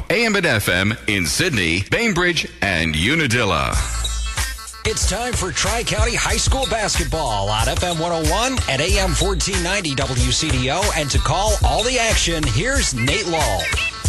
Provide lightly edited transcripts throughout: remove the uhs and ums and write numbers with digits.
AM and FM in Sydney, Bainbridge, and Unadilla. It's time for Tri-County High School basketball on FM 101 and AM 1490 WCDO. And to call all the action, here's Nate Lull.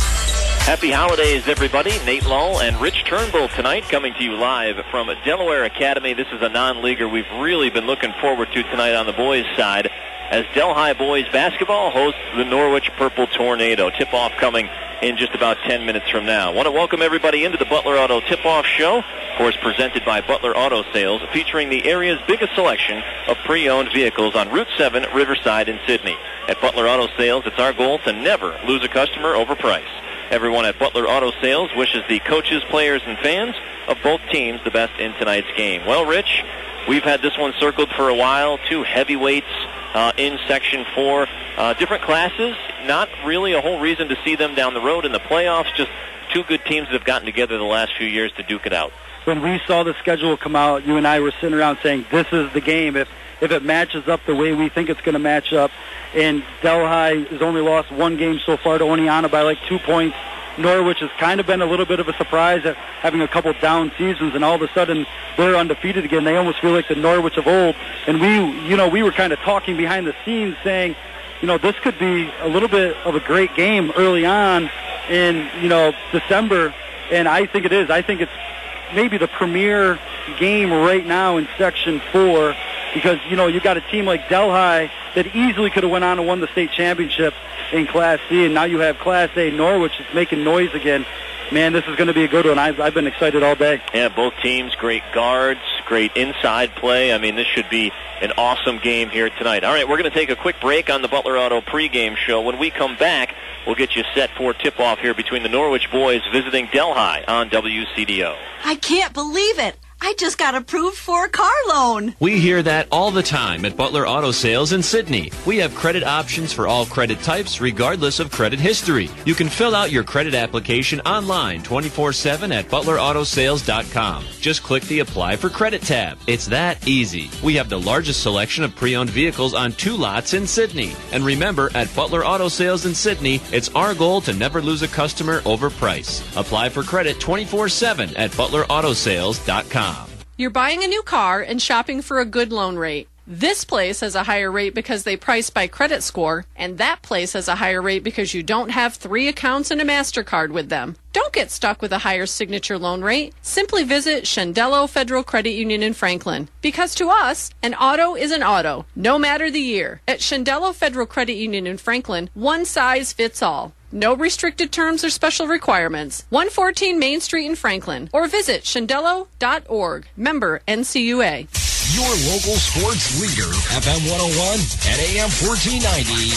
Happy holidays, everybody. Nate Lull and Rich Turnbull tonight coming to you live from Delaware Academy. This is a non-leaguer we've really been looking forward to tonight on the boys' side as Delhi boys basketball hosts the Norwich Purple Tornado. Tip-off coming in just about 10 minutes from now. I want to welcome everybody into the Butler Auto Tip-Off Show, of course presented by Butler Auto Sales, featuring the area's biggest selection of pre-owned vehicles on Route 7, Riverside, in Sydney. At Butler Auto Sales, it's our goal to never lose a customer over price. Everyone at Butler Auto Sales wishes the coaches, players, and fans of both teams the best in tonight's game. Well, Rich, we've had this one circled for a while. Two heavyweights in Section 4. Different classes, not really a whole reason to see them down the road in the playoffs, just two good teams that have gotten together the last few years to duke it out. When we saw the schedule come out, you and I were sitting around saying, this is the game. If it matches up the way we think it's going to match up, and Delhi has only lost one game so far to Oneonta by like 2 points. Norwich has kind of been a little bit of a surprise at having a couple down seasons, and all of a sudden they're undefeated again. They almost feel like the Norwich of old. And we were kind of talking behind the scenes saying, this could be a little bit of a great game early on in, December. And I think it is. I think it's maybe the premier game right now in Section 4 because, you got a team like Delhi that easily could have went on and won the state championship in Class C, and now you have Class A Norwich is making noise again. Man, this is going to be a good one. I've been excited all day. Yeah, both teams, great guards, great inside play. I mean, this should be an awesome game here tonight. All right, we're going to take a quick break on the Butler Auto pregame show. When we come back, we'll get you set for tip-off here between the Norwich boys visiting Delhi on WCDO. I can't believe it. I just got approved for a car loan. We hear that all the time at Butler Auto Sales in Sydney. We have credit options for all credit types, regardless of credit history. You can fill out your credit application online 24/7 at butlerautosales.com. Just click the Apply for Credit tab. It's that easy. We have the largest selection of pre-owned vehicles on 2 lots in Sydney. And remember, at Butler Auto Sales in Sydney, it's our goal to never lose a customer over price. Apply for credit 24/7 at butleраutosales.com. You're buying a new car and shopping for a good loan rate. This place has a higher rate because they price by credit score, and that place has a higher rate because you don't have 3 accounts and a MasterCard with them. Don't get stuck with a higher signature loan rate. Simply visit Shendello Federal Credit Union in Franklin. Because to us, an auto is an auto, no matter the year. At Shendello Federal Credit Union in Franklin, one size fits all. No restricted terms or special requirements. 114 Main Street in Franklin. Or visit shendello.org. Member NCUA. Your local sports leader, FM 101 and AM 1490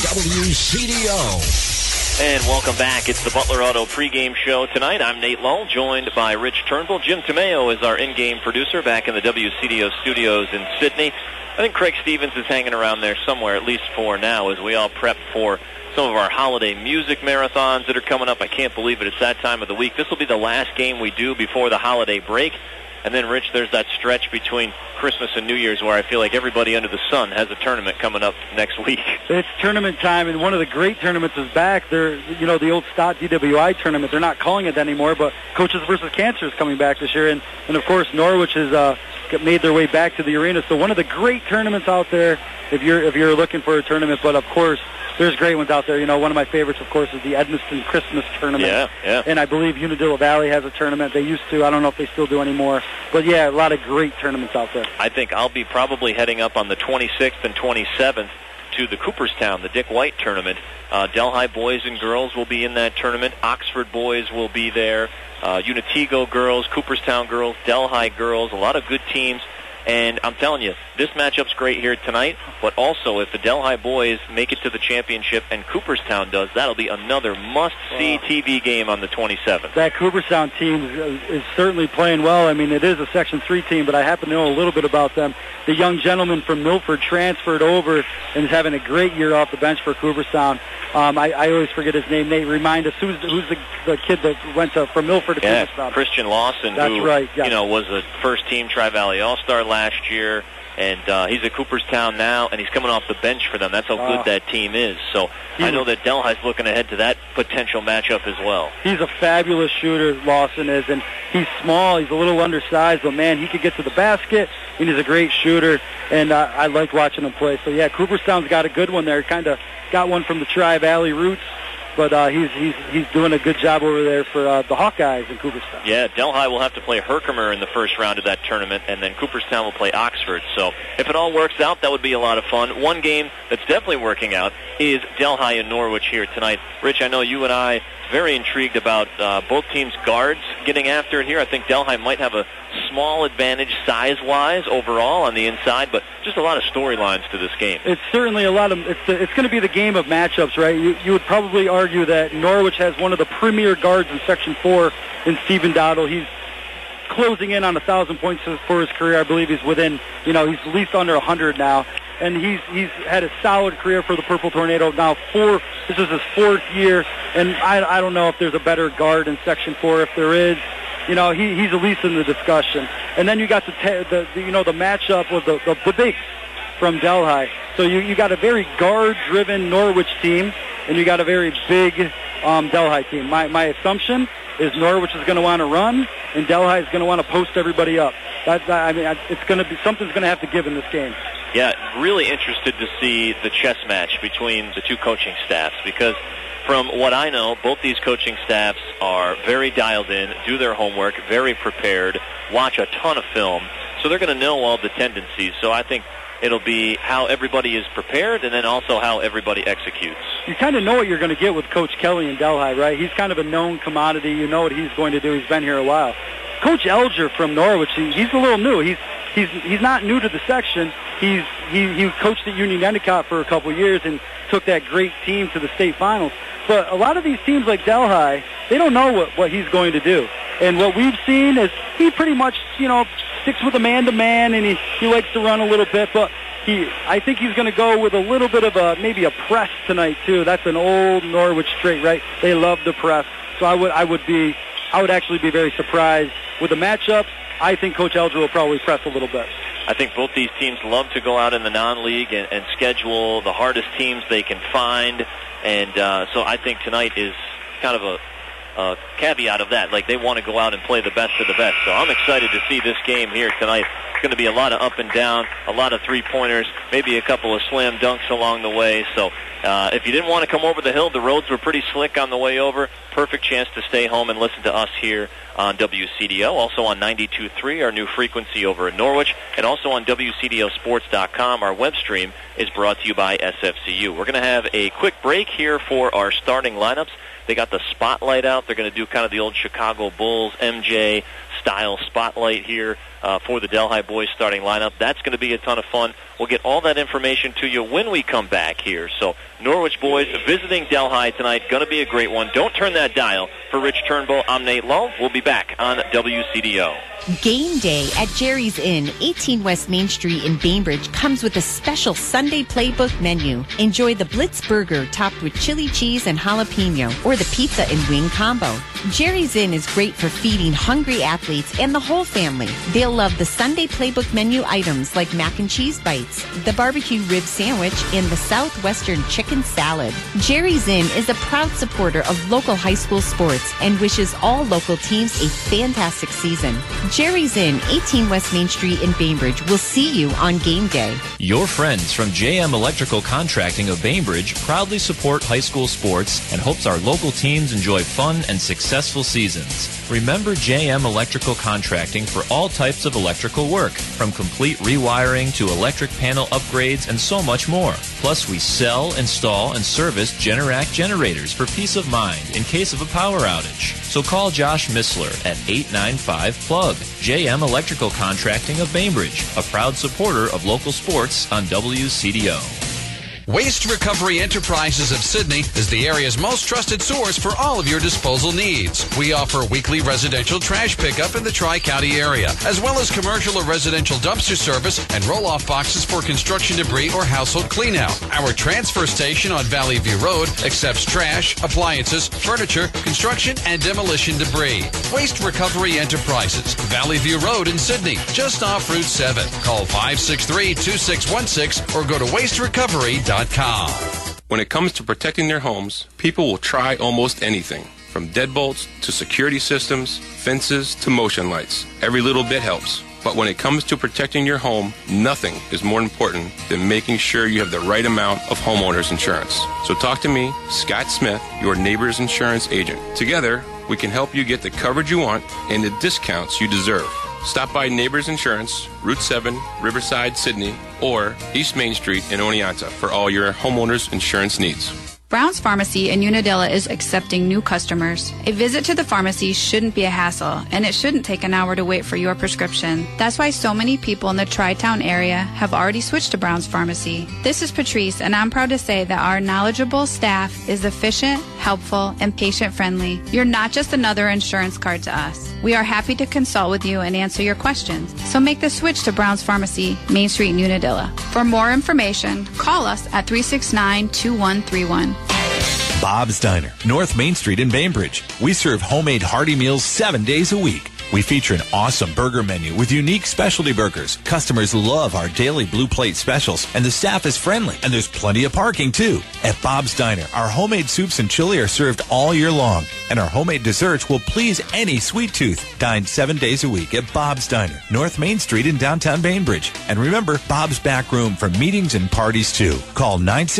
WCDO. And welcome back. It's the Butler Auto pregame show tonight. I'm Nate Lull, joined by Rich Turnbull. Jim Tomeo is our in-game producer back in the WCDO studios in Sydney. I think Craig Stevens is hanging around there somewhere, at least for now, as we all prep for some of our holiday music marathons that are coming up. I can't believe it. It's that time of the week. This will be the last game we do before the holiday break. And then, Rich, there's that stretch between Christmas and New Year's where I feel like everybody under the sun has a tournament coming up next week. It's tournament time, and one of the great tournaments is back. The old Stott DWI tournament. They're not calling it anymore, but Coaches versus Cancer is coming back this year. And of course, Norwich has made their way back to the arena. So one of the great tournaments out there if you're looking for a tournament. But, of course, there's great ones out there. One of my favorites, of course, is the Edmiston Christmas Tournament. Yeah. And I believe Unadilla Valley has a tournament. They used to. I don't know if they still do anymore. But, yeah, a lot of great tournaments out there. I think I'll be probably heading up on the 26th and 27th to the Cooperstown, the Dick White Tournament. Delhi boys and girls will be in that tournament. Oxford boys will be there. Unatigo girls, Cooperstown girls, Delhi girls, a lot of good teams. And I'm telling you, this matchup's great here tonight, but also if the Delhi boys make it to the championship and Cooperstown does, that'll be another must-see TV game on the 27th. That Cooperstown team is certainly playing well. I mean, it is a Section 3 team, but I happen to know a little bit about them. The young gentleman from Milford transferred over and is having a great year off the bench for Cooperstown. I always forget his name. Nate, remind us, who's the kid that went from Milford to Cooperstown? Christian Lawson, That's who right, yeah. was a first-team Tri-Valley All-Star last year, And he's at Cooperstown now, and he's coming off the bench for them. That's how good that team is. So I know that Delhi's looking ahead to that potential matchup as well. He's a fabulous shooter, Lawson is, and he's small. He's a little undersized, but, man, he could get to the basket, and he's a great shooter, and I like watching him play. So, yeah, Cooperstown's got a good one there. Kind of got one from the Tri-Valley roots. But he's doing a good job over there for the Hawkeyes in Cooperstown. Yeah, Delhi will have to play Herkimer in the first round of that tournament, and then Cooperstown will play Oxford. So if it all works out, that would be a lot of fun. One game that's definitely working out is Delhi and Norwich here tonight. Rich, I know you and I very intrigued about both teams' guards getting after it here. I think Delhi might have a small advantage size-wise overall on the inside, but just a lot of storylines to this game. It's certainly a lot of. It's going to be the game of matchups, right? You would probably argue that Norwich has one of the premier guards in Section 4 in Stephen Dowdle. He's closing in on 1,000 points for his career. I believe he's within, he's at least under 100 now. And he's had a solid career for the Purple Tornado. Now, this is his 4th year, and I don't know if there's a better guard in Section 4. If there is, he's at least in the discussion. And then you got the matchup with the bigs from Delhi. So you got a very guard-driven Norwich team, and you got a very big Delhi team. My assumption is Norwich is going to want to run, and Delhi is going to want to post everybody up. It's going to be something's going to have to give in this game. Yeah, really interested to see the chess match between the two coaching staffs, because from what I know, both these coaching staffs are very dialed in, do their homework, very prepared, watch a ton of film, so they're going to know all the tendencies. So I think it'll be how everybody is prepared and then also how everybody executes. You kind of know what you're going to get with Coach Kelly in Delhi, right? He's kind of a known commodity. You know what he's going to do. He's been here a while. Coach Elger from Norwich, he's a little new. He's not new to the section. He coached at Union Endicott for a couple years and took that great team to the state finals. But a lot of these teams like Delhi, they don't know what he's going to do. And what we've seen is he pretty much, sticks with a man-to-man, and he likes to run a little bit. But I think he's going to go with a little bit of maybe a press tonight too. That's an old Norwich trait, right? They love the press. So I would actually be very surprised with the matchups. I think Coach Elger will probably press a little bit. I think both these teams love to go out in the non-league and schedule the hardest teams they can find. And so I think tonight is kind of a caveat of that. Like, they want to go out and play the best of the best. So I'm excited to see this game here tonight. It's going to be a lot of up and down, a lot of three-pointers, maybe a couple of slam dunks along the way. So if you didn't want to come over the hill, the roads were pretty slick on the way over. Perfect chance to stay home and listen to us here on WCDO. Also on 92.3, our new frequency over in Norwich, and also on WCDOsports.com. Our web stream is brought to you by SFCU. We're going to have a quick break here for our starting lineups. They got the spotlight out. They're going to do kind of the old Chicago Bulls MJ-style spotlight here for the Delhi boys starting lineup. That's going to be a ton of fun. We'll get all that information to you when we come back here. So Norwich boys visiting Delhi tonight. Going to be a great one. Don't turn that dial. For Rich Turnbull, I'm Nate Lowe. We'll be back on WCDO. Game day at Jerry's Inn, 18 West Main Street in Bainbridge, comes with a special Sunday playbook menu. Enjoy the Blitz Burger topped with chili cheese and jalapeno, or the pizza and wing combo. Jerry's Inn is great for feeding hungry athletes and the whole family. They'll love the Sunday playbook menu items like mac and cheese bites, the barbecue rib sandwich, and the Southwestern chicken salad. Jerry's Inn is a proud supporter of local high school sports and wishes all local teams a fantastic season. Jerry's Inn, 18 West Main Street in Bainbridge, will see you on game day. Your friends from JM Electrical Contracting of Bainbridge proudly support high school sports and hopes our local teams enjoy fun and successful seasons. Remember JM Electrical Contracting for all types of electrical work, from complete rewiring to electric panel upgrades and so much more. Plus, we sell, install, and service Generac generators for peace of mind in case of a power outage. So call Josh Missler at 895-PLUG. JM Electrical Contracting of Bainbridge, a proud supporter of local sports on WCDO. Waste Recovery Enterprises of Sydney is the area's most trusted source for all of your disposal needs. We offer weekly residential trash pickup in the Tri-County area, as well as commercial or residential dumpster service and roll-off boxes for construction debris or household cleanout. Our transfer station on Valley View Road accepts trash, appliances, furniture, construction, and demolition debris. Waste Recovery Enterprises, Valley View Road in Sydney, just off Route 7. Call 563-2616 or go to wasterecovery.com. When it comes to protecting their homes, people will try almost anything, from deadbolts to security systems, fences to motion lights. Every little bit helps. But when it comes to protecting your home, nothing is more important than making sure you have the right amount of homeowners insurance. So talk to me, Scott Smith, your Neighbors Insurance agent. Together, we can help you get the coverage you want and the discounts you deserve. Stop by Neighbors Insurance, Route 7, Riverside, Sydney, or East Main Street in Oneonta for all your homeowners insurance needs. Brown's Pharmacy in Unadilla is accepting new customers. A visit to the pharmacy shouldn't be a hassle, and it shouldn't take an hour to wait for your prescription. That's why so many people in the Tri-Town area have already switched to Brown's Pharmacy. This is Patrice, and I'm proud to say that our knowledgeable staff is efficient, helpful, and patient-friendly. You're not just another insurance card to us. We are happy to consult with you and answer your questions. So make the switch to Brown's Pharmacy, Main Street in Unadilla. For more information, call us at 369-2131. Bob's Diner, North Main Street in Bainbridge. We serve homemade hearty meals 7 days a week. We feature an awesome burger menu with unique specialty burgers. Customers love our daily blue plate specials, and the staff is friendly, and there's plenty of parking, too. At Bob's Diner, our homemade soups and chili are served all year long, and our homemade desserts will please any sweet tooth. Dine 7 days a week at Bob's Diner, North Main Street in downtown Bainbridge. And remember, Bob's back room for meetings and parties, too. Call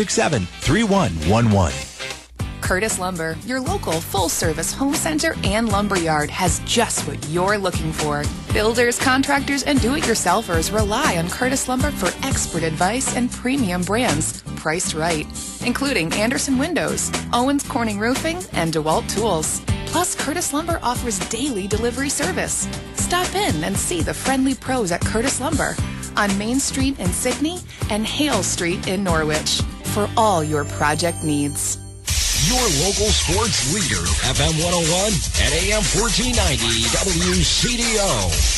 967-3111. Curtis Lumber, your local full-service home center and lumber yard, has just what you're looking for. Builders, contractors, and do-it-yourselfers rely on Curtis Lumber for expert advice and premium brands priced right, including Anderson Windows, Owens Corning Roofing, and DeWalt Tools. Plus, Curtis Lumber offers daily delivery service. Stop in and see the friendly pros at Curtis Lumber on Main Street in Sydney and Hale Street in Norwich for all your project needs. Your local sports leader, FM 101 and AM 1490 WCDO.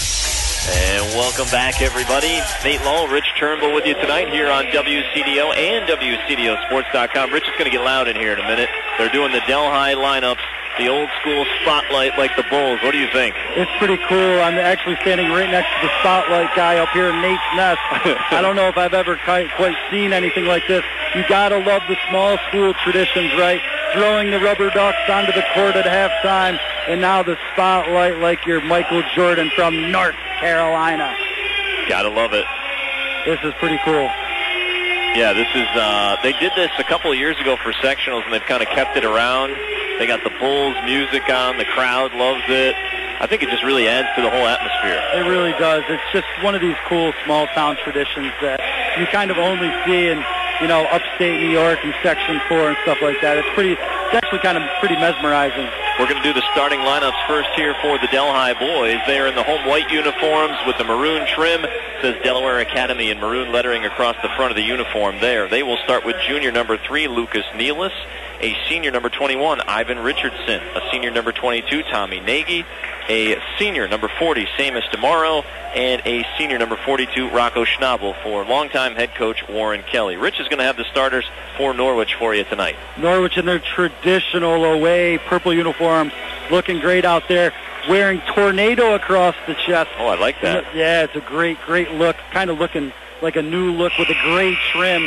And welcome back, everybody. Nate Lowell, Rich Turnbull with you tonight here on WCDO and WCDOsports.com. Rich is going to get loud in here in a minute. They're doing the Delhi lineups, the old school spotlight like the Bulls. What do you think? It's pretty cool. I'm actually standing right next to the spotlight guy up here in Nate's Nest. I don't know if I've ever quite seen anything like this. You got to love the small school traditions, right? Throwing the rubber ducks onto the court at halftime, and now the spotlight like you're Michael Jordan from North Carolina. Gotta love it. This is pretty cool. Yeah, this is, they did this a couple of years ago for sectionals, and they've kind of kept it around. They got the Bulls music on. The crowd loves it. I think it just really adds to the whole atmosphere. It really does. It's just one of these cool small-town traditions that you kind of only see in, you know, upstate New York and Section 4 and stuff like that. It's actually kind of pretty mesmerizing. We're going to do the starting lineups first here for the Delhi boys. They are in the home white uniforms with the maroon trim. It says Delaware Academy in maroon lettering across the front of the uniform there. They will start with junior number 3, Lucas Nealis, a senior number 21, Ivan Richardson, a senior number 22, Tommy Nagy, a senior number 40, Seamus DeMauro, and a senior number 42, Rocco Schnabel, for longtime head coach Warren Kelly. Rich is going to have the starters for Norwich for you tonight. Norwich in their traditional away purple uniforms, looking great out there, wearing tornado across the chest. Oh, I like that. Yeah, it's a great look, kind of looking like a new look with a gray trim.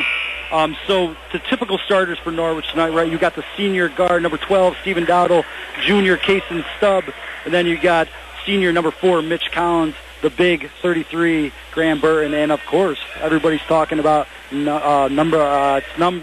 So the typical starters for Norwich tonight, right? You got the senior guard, number 12, Stephen Dowdle, junior Cason Stubb, and then you got senior number 4, Mitch Collins, the big 33, Graham Burton, and of course, everybody's talking about number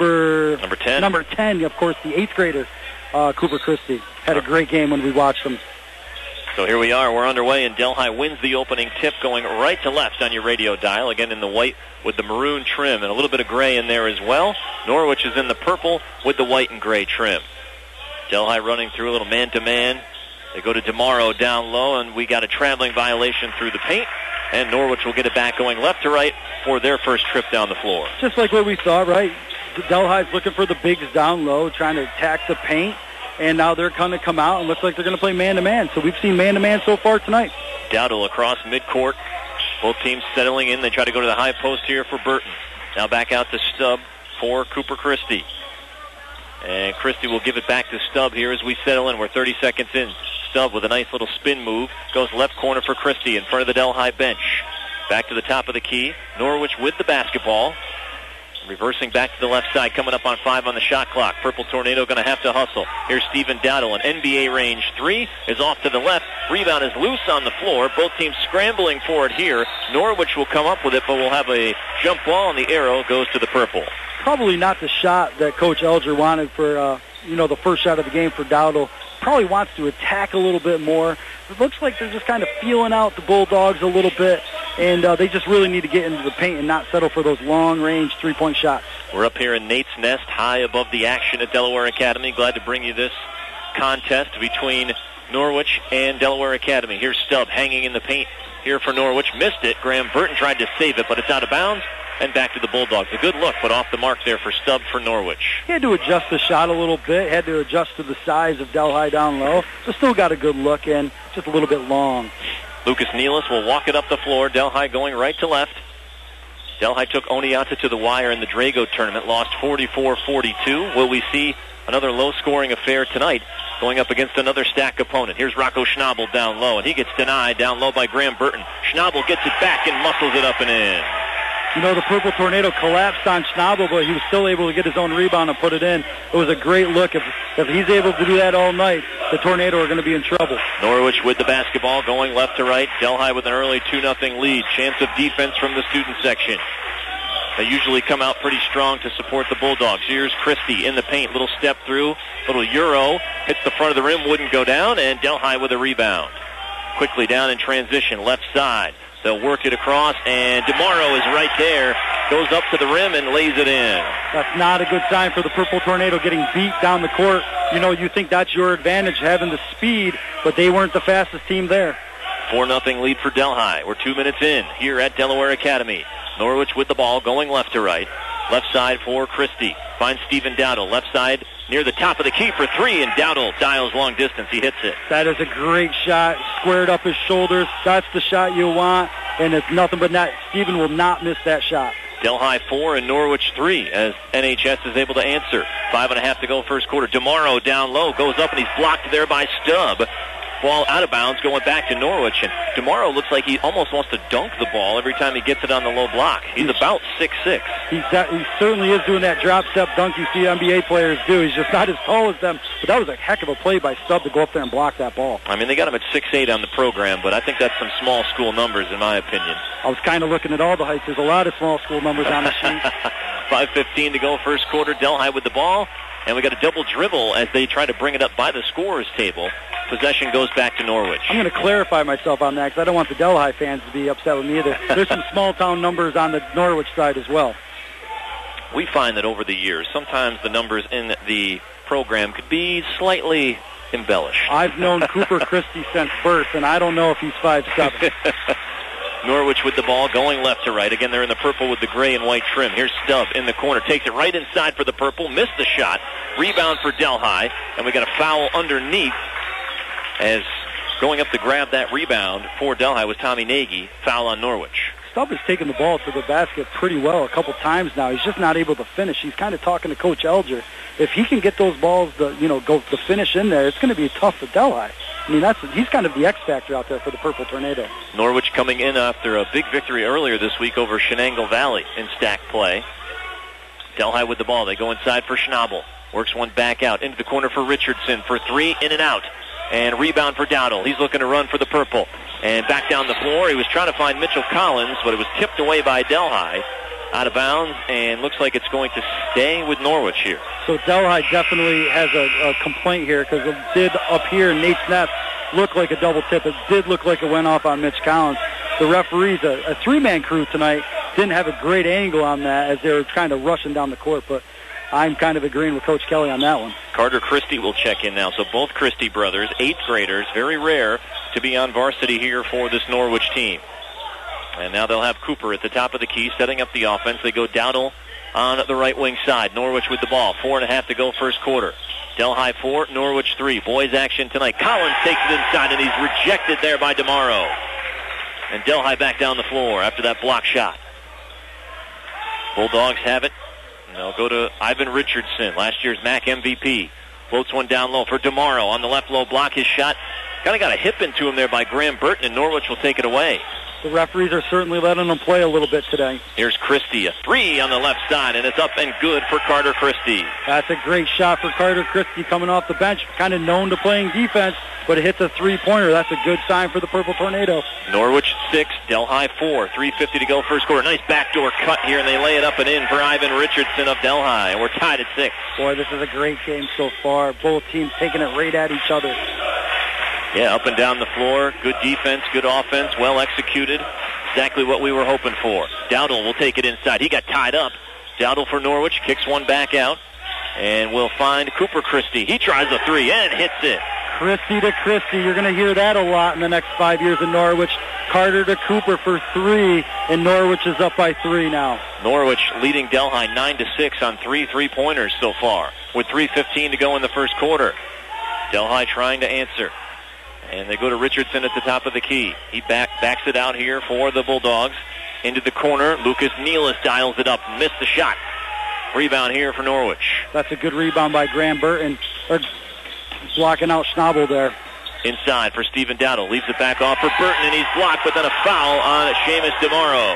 10. Number 10, of course, the 8th grader, Cooper Christie. Had a great game when we watched him. So here we are. We're underway, and Delhi wins the opening tip going right to left on your radio dial. Again, in the white with the maroon trim and a little bit of gray in there as well. Norwich is in the purple with the white and gray trim. Delhi running through a little man-to-man. They go to DeMauro down low, and we got a traveling violation through the paint. And Norwich will get it back going left to right for their first trip down the floor. Just like what we saw, right? Delhi's looking for the bigs down low, trying to attack the paint, and now they're going to come out and looks like they're going to play man-to-man. So we've seen man-to-man so far tonight. Dowdle across midcourt. Both teams settling in. They try to go to the high post here for Burton. Now back out to Stubb for Cooper Christie. And Christie will give it back to Stubb here as we settle in. We're 30 seconds in. Stubb with a nice little spin move. Goes left corner for Christie in front of the Delhi bench. Back to the top of the key. Norwich with the basketball. Reversing back to the left side, coming up on 5 on the shot clock. Purple Tornado going to have to hustle. Here's Stephen Dowdle, an NBA range 3 is off to the left. Rebound is loose on the floor. Both teams scrambling for it here. Norwich will come up with it, but will have a jump ball, and the arrow goes to the purple. Probably not the shot that Coach Elger wanted for, the first shot of the game for Dowdle. Probably wants to attack a little bit more. It looks like they're just kind of feeling out the Bulldogs a little bit, and they just really need to get into the paint and not settle for those long-range three-point shots. We're up here in Nate's Nest, high above the action at Delaware Academy. Glad to bring you this contest between Norwich and Delaware Academy. Here's Stubb hanging in the paint here for Norwich. Missed it. Graham Burton tried to save it, but it's out of bounds. And back to the Bulldogs. A good look, but off the mark there for Stubb for Norwich. He had to adjust the shot a little bit, had to adjust to the size of Delhi down low, but still got a good look in, just a little bit long. Lucas Nealis will walk it up the floor. Delhi going right to left. Delhi took Oneonta to the wire in the Drago tournament, lost 44-42. Will we see another low-scoring affair tonight going up against another stack opponent? Here's Rocco Schnabel down low, and he gets denied down low by Graham Burton. Schnabel gets it back and muscles it up and in. The Purple Tornado collapsed on Schnabel, but he was still able to get his own rebound and put it in. It was a great look. If he's able to do that all night, the Tornado are going to be in trouble. Norwich with the basketball going left to right. Delhi with an early 2-0 lead. Chance of defense from the student section. They usually come out pretty strong to support the Bulldogs. Here's Christie in the paint. Little step through. Little Euro. Hits the front of the rim. Wouldn't go down. And Delhi with a rebound. Quickly down in transition. Left side. They'll work it across, and DeMauro is right there. Goes up to the rim and lays it in. That's not a good sign for the Purple Tornado getting beat down the court. You think that's your advantage, having the speed, but they weren't the fastest team there. 4-0 lead for Delhi. We're 2 minutes in here at Delaware Academy. Norwich with the ball going left to right. Left side for Christie. Finds Stephen Dowdle. Left side near the top of the key for 3, and Dowdle dials long distance. He hits it. That is a great shot. Squared up his shoulders. That's the shot you want, and it's nothing but net. Stephen will not miss that shot. Delhi 4 and Norwich 3 as NHS is able to answer. 5.5 to go first quarter. DeMauro down low. Goes up, and he's blocked there by Stubb. Ball out of bounds going back to Norwich, and DeMauro looks like he almost wants to dunk the ball every time he gets it on the low block. He's about 6'6". He certainly is doing that drop step dunk you see NBA players do. He's just not as tall as them, but that was a heck of a play by Stubb to go up there and block that ball. I mean, they got him at 6'8" on the program, but I think that's some small school numbers in my opinion. I was kind of looking at all the heights. There's a lot of small school numbers on the sheet. 5:15 to go first quarter. Delhi with the ball, and we got a double dribble as they try to bring it up by the scorer's table. Possession goes back to Norwich. I'm going to clarify myself on that because I don't want the Delhi fans to be upset with me either. There's some small-town numbers on the Norwich side as well. We find that over the years, sometimes the numbers in the program could be slightly embellished. I've known Cooper Christie since birth, and I don't know if he's 5'7". Norwich with the ball going left to right. Again, they're in the purple with the gray and white trim. Here's Stubb in the corner. Takes it right inside for the purple. Missed the shot. Rebound for Delhi. And we got a foul underneath as going up to grab that rebound for Delhi was Tommy Nagy. Foul on Norwich. Stubb has taken the ball to the basket pretty well a couple times now. He's just not able to finish. He's kind of talking to Coach Elger. If he can get those balls to, go to finish in there, it's going to be tough for Delhi. I mean, he's kind of the X factor out there for the Purple Tornado. Norwich coming in after a big victory earlier this week over Shenango Valley in stack play. Delhi with the ball. They go inside for Schnabel. Works one back out into the corner for Richardson for 3, in and out. And rebound for Dowdle. He's looking to run for the purple. And back down the floor. He was trying to find Mitchell Collins, but it was tipped away by Delhi. Out of bounds, and looks like it's going to stay with Norwich here. So Delhi definitely has a complaint here because it did up here in Nate's Nest look like a double tip. It did look like it went off on Mitch Collins. The referees, a three-man crew tonight, didn't have a great angle on that as they were kind of rushing down the court, but I'm kind of agreeing with Coach Kelly on that one. Carter Christie will check in now. So both Christie brothers, 8th graders, very rare to be on varsity here for this Norwich team. And now they'll have Cooper at the top of the key, setting up the offense. They go Dowdle on the right wing side. Norwich with the ball. 4.5 to go first quarter. Delhi 4, Norwich 3. Boys action tonight. Collins takes it inside, and he's rejected there by DeMauro. And Delhi back down the floor after that block shot. Bulldogs have it. And they'll go to Ivan Richardson, last year's MAC MVP. Floats one down low for DeMauro on the left low block. His shot kind of got a hip into him there by Graham Burton, and Norwich will take it away. The referees are certainly letting them play a little bit today. Here's Christie, a 3 on the left side, and it's up and good for Carter Christie. That's a great shot for Carter Christie coming off the bench, kind of known to playing defense, but it hits a three-pointer. That's a good sign for the Purple Tornado. Norwich 6, Delhi 4, 3:50 to go first quarter. Nice backdoor cut here, and they lay it up and in for Ivan Richardson of Delhi, and we're tied at 6. Boy, this is a great game so far. Both teams taking it right at each other. Yeah, up and down the floor. Good defense, good offense, well executed. Exactly what we were hoping for. Dowdle will take it inside. He got tied up. Dowdle for Norwich, kicks one back out. And we'll find Cooper Christie. He tries a 3 and hits it. Christie to Christie. You're going to hear that a lot in the next 5 years in Norwich. Carter to Cooper for 3, and Norwich is up by 3 now. Norwich leading Delhi 9-6 on 3 3-pointers so far, with 3:15 to go in the first quarter. Delhi trying to answer. And they go to Richardson at the top of the key. He backs it out here for the Bulldogs. Into the corner, Lucas Nealis dials it up. Missed the shot. Rebound here for Norwich. That's a good rebound by Graham Burton. Blocking out Schnabel there. Inside for Stephen Dowdle. Leaves it back off for Burton, and he's blocked, but then a foul on Seamus DeMauro.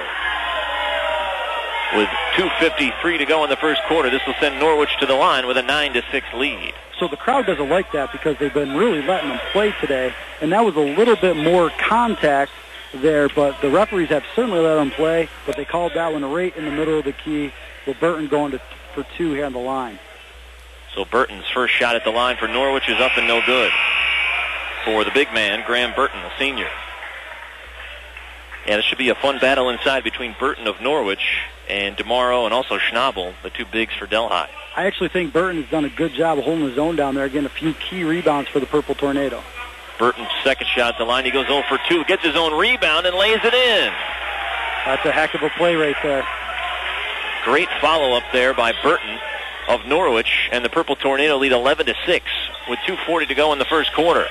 With 2:53 to go in the first quarter, this will send Norwich to the line with a 9-6 lead. So the crowd doesn't like that because they've been really letting them play today, and that was a little bit more contact there, but the referees have certainly let them play, but they called that one right in the middle of the key with Burton going for 2 here on the line. So Burton's first shot at the line for Norwich is up and no good for the big man, Graham Burton, the senior. Yeah, this should be a fun battle inside between Burton of Norwich and DeMauro and also Schnabel, the 2 bigs for Delhi. I actually think Burton has done a good job of holding his own down there, getting a few key rebounds for the Purple Tornado. Burton's second shot at the line. He goes 0 for 2, gets his own rebound and lays it in. That's a heck of a play right there. Great follow-up there by Burton of Norwich, and the Purple Tornado lead 11-6 with 2:40 to go in the first quarter.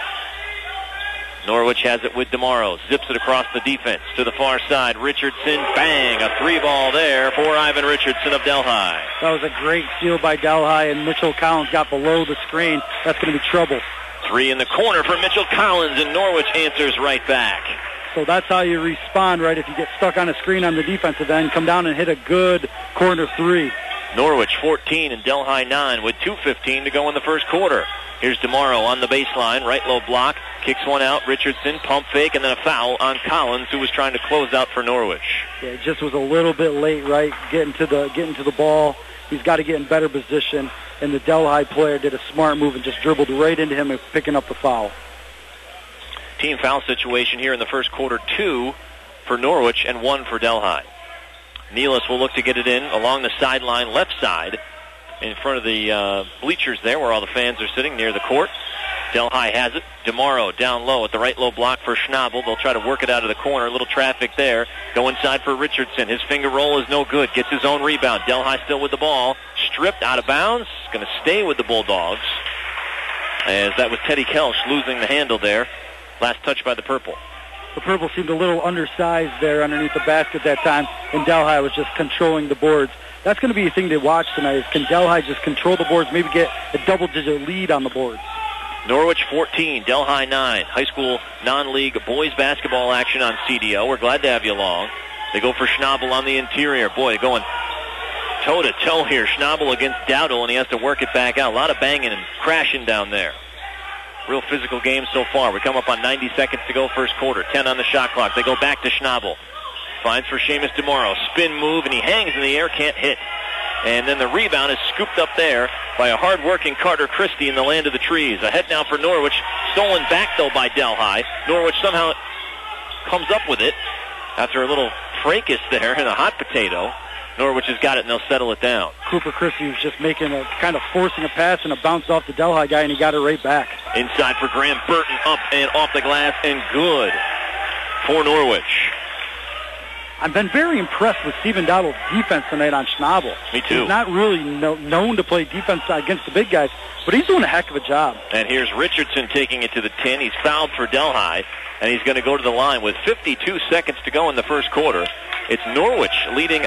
Norwich has it with DeMauro. Zips it across the defense to the far side. Richardson, bang, a 3-ball there for Ivan Richardson of Delhi. That was a great steal by Delhi, and Mitchell Collins got below the screen. That's going to be trouble. 3 in the corner for Mitchell Collins, and Norwich answers right back. So that's how you respond, right? If you get stuck on a screen on the defensive end, come down and hit a good corner 3. Norwich 14 and Delhi 9 with 2:15 to go in the first quarter. Here's DeMauro on the baseline, right low block, kicks one out, Richardson, pump fake, and then a foul on Collins, who was trying to close out for Norwich. Yeah, it just was a little bit late, right, getting to the ball. He's got to get in better position, and the Delhi player did a smart move and just dribbled right into him and picking up the foul. Team foul situation here in the first quarter, 2 for Norwich and 1 for Delhi. Nealis will look to get it in along the sideline, left side, in front of the bleachers there where all the fans are sitting near the court. Delhi has it. DeMauro down low at the right low block for Schnabel. They'll try to work it out of the corner. A little traffic there. Go inside for Richardson. His finger roll is no good. Gets his own rebound. Delhi still with the ball. Stripped out of bounds. Going to stay with the Bulldogs. As that was Teddy Kelsch losing the handle there. Last touch by the Purple. The Purple seemed a little undersized there underneath the basket that time, and Delhi was just controlling the boards. That's going to be a thing to watch tonight, is can Delhi just control the boards, maybe get a double-digit lead on the boards. Norwich 14, Delhi 9. High school non-league boys basketball action on CDO. We're glad to have you along. They go for Schnabel on the interior. Boy, going toe-to-toe here. Schnabel against Dowdle, and he has to work it back out. A lot of banging and crashing down there. Real physical game so far. We come up on 90 seconds to go first quarter. 10 on the shot clock. They go back to Schnabel. Finds for Seamus DeMauro. Spin move, and he hangs in the air, can't hit. And then the rebound is scooped up there by a hard-working Carter Christie in the land of the trees. Ahead now for Norwich. Stolen back, though, by Delhi. Norwich somehow comes up with it after a little fracas there and a hot potato. Norwich has got it, and they'll settle it down. Cooper Christie was just making a kind of forcing a pass, and it bounced off the Delhi guy, and he got it right back. Inside for Graham Burton, up and off the glass, and good for Norwich. I've been very impressed with Steven Dowdle's defense tonight on Schnabel. Me too. He's not really known to play defense against the big guys, but he's doing a heck of a job. And here's Richardson taking it to the 10. He's fouled for Delhi, and he's going to go to the line with 52 seconds to go in the first quarter. It's Norwich leading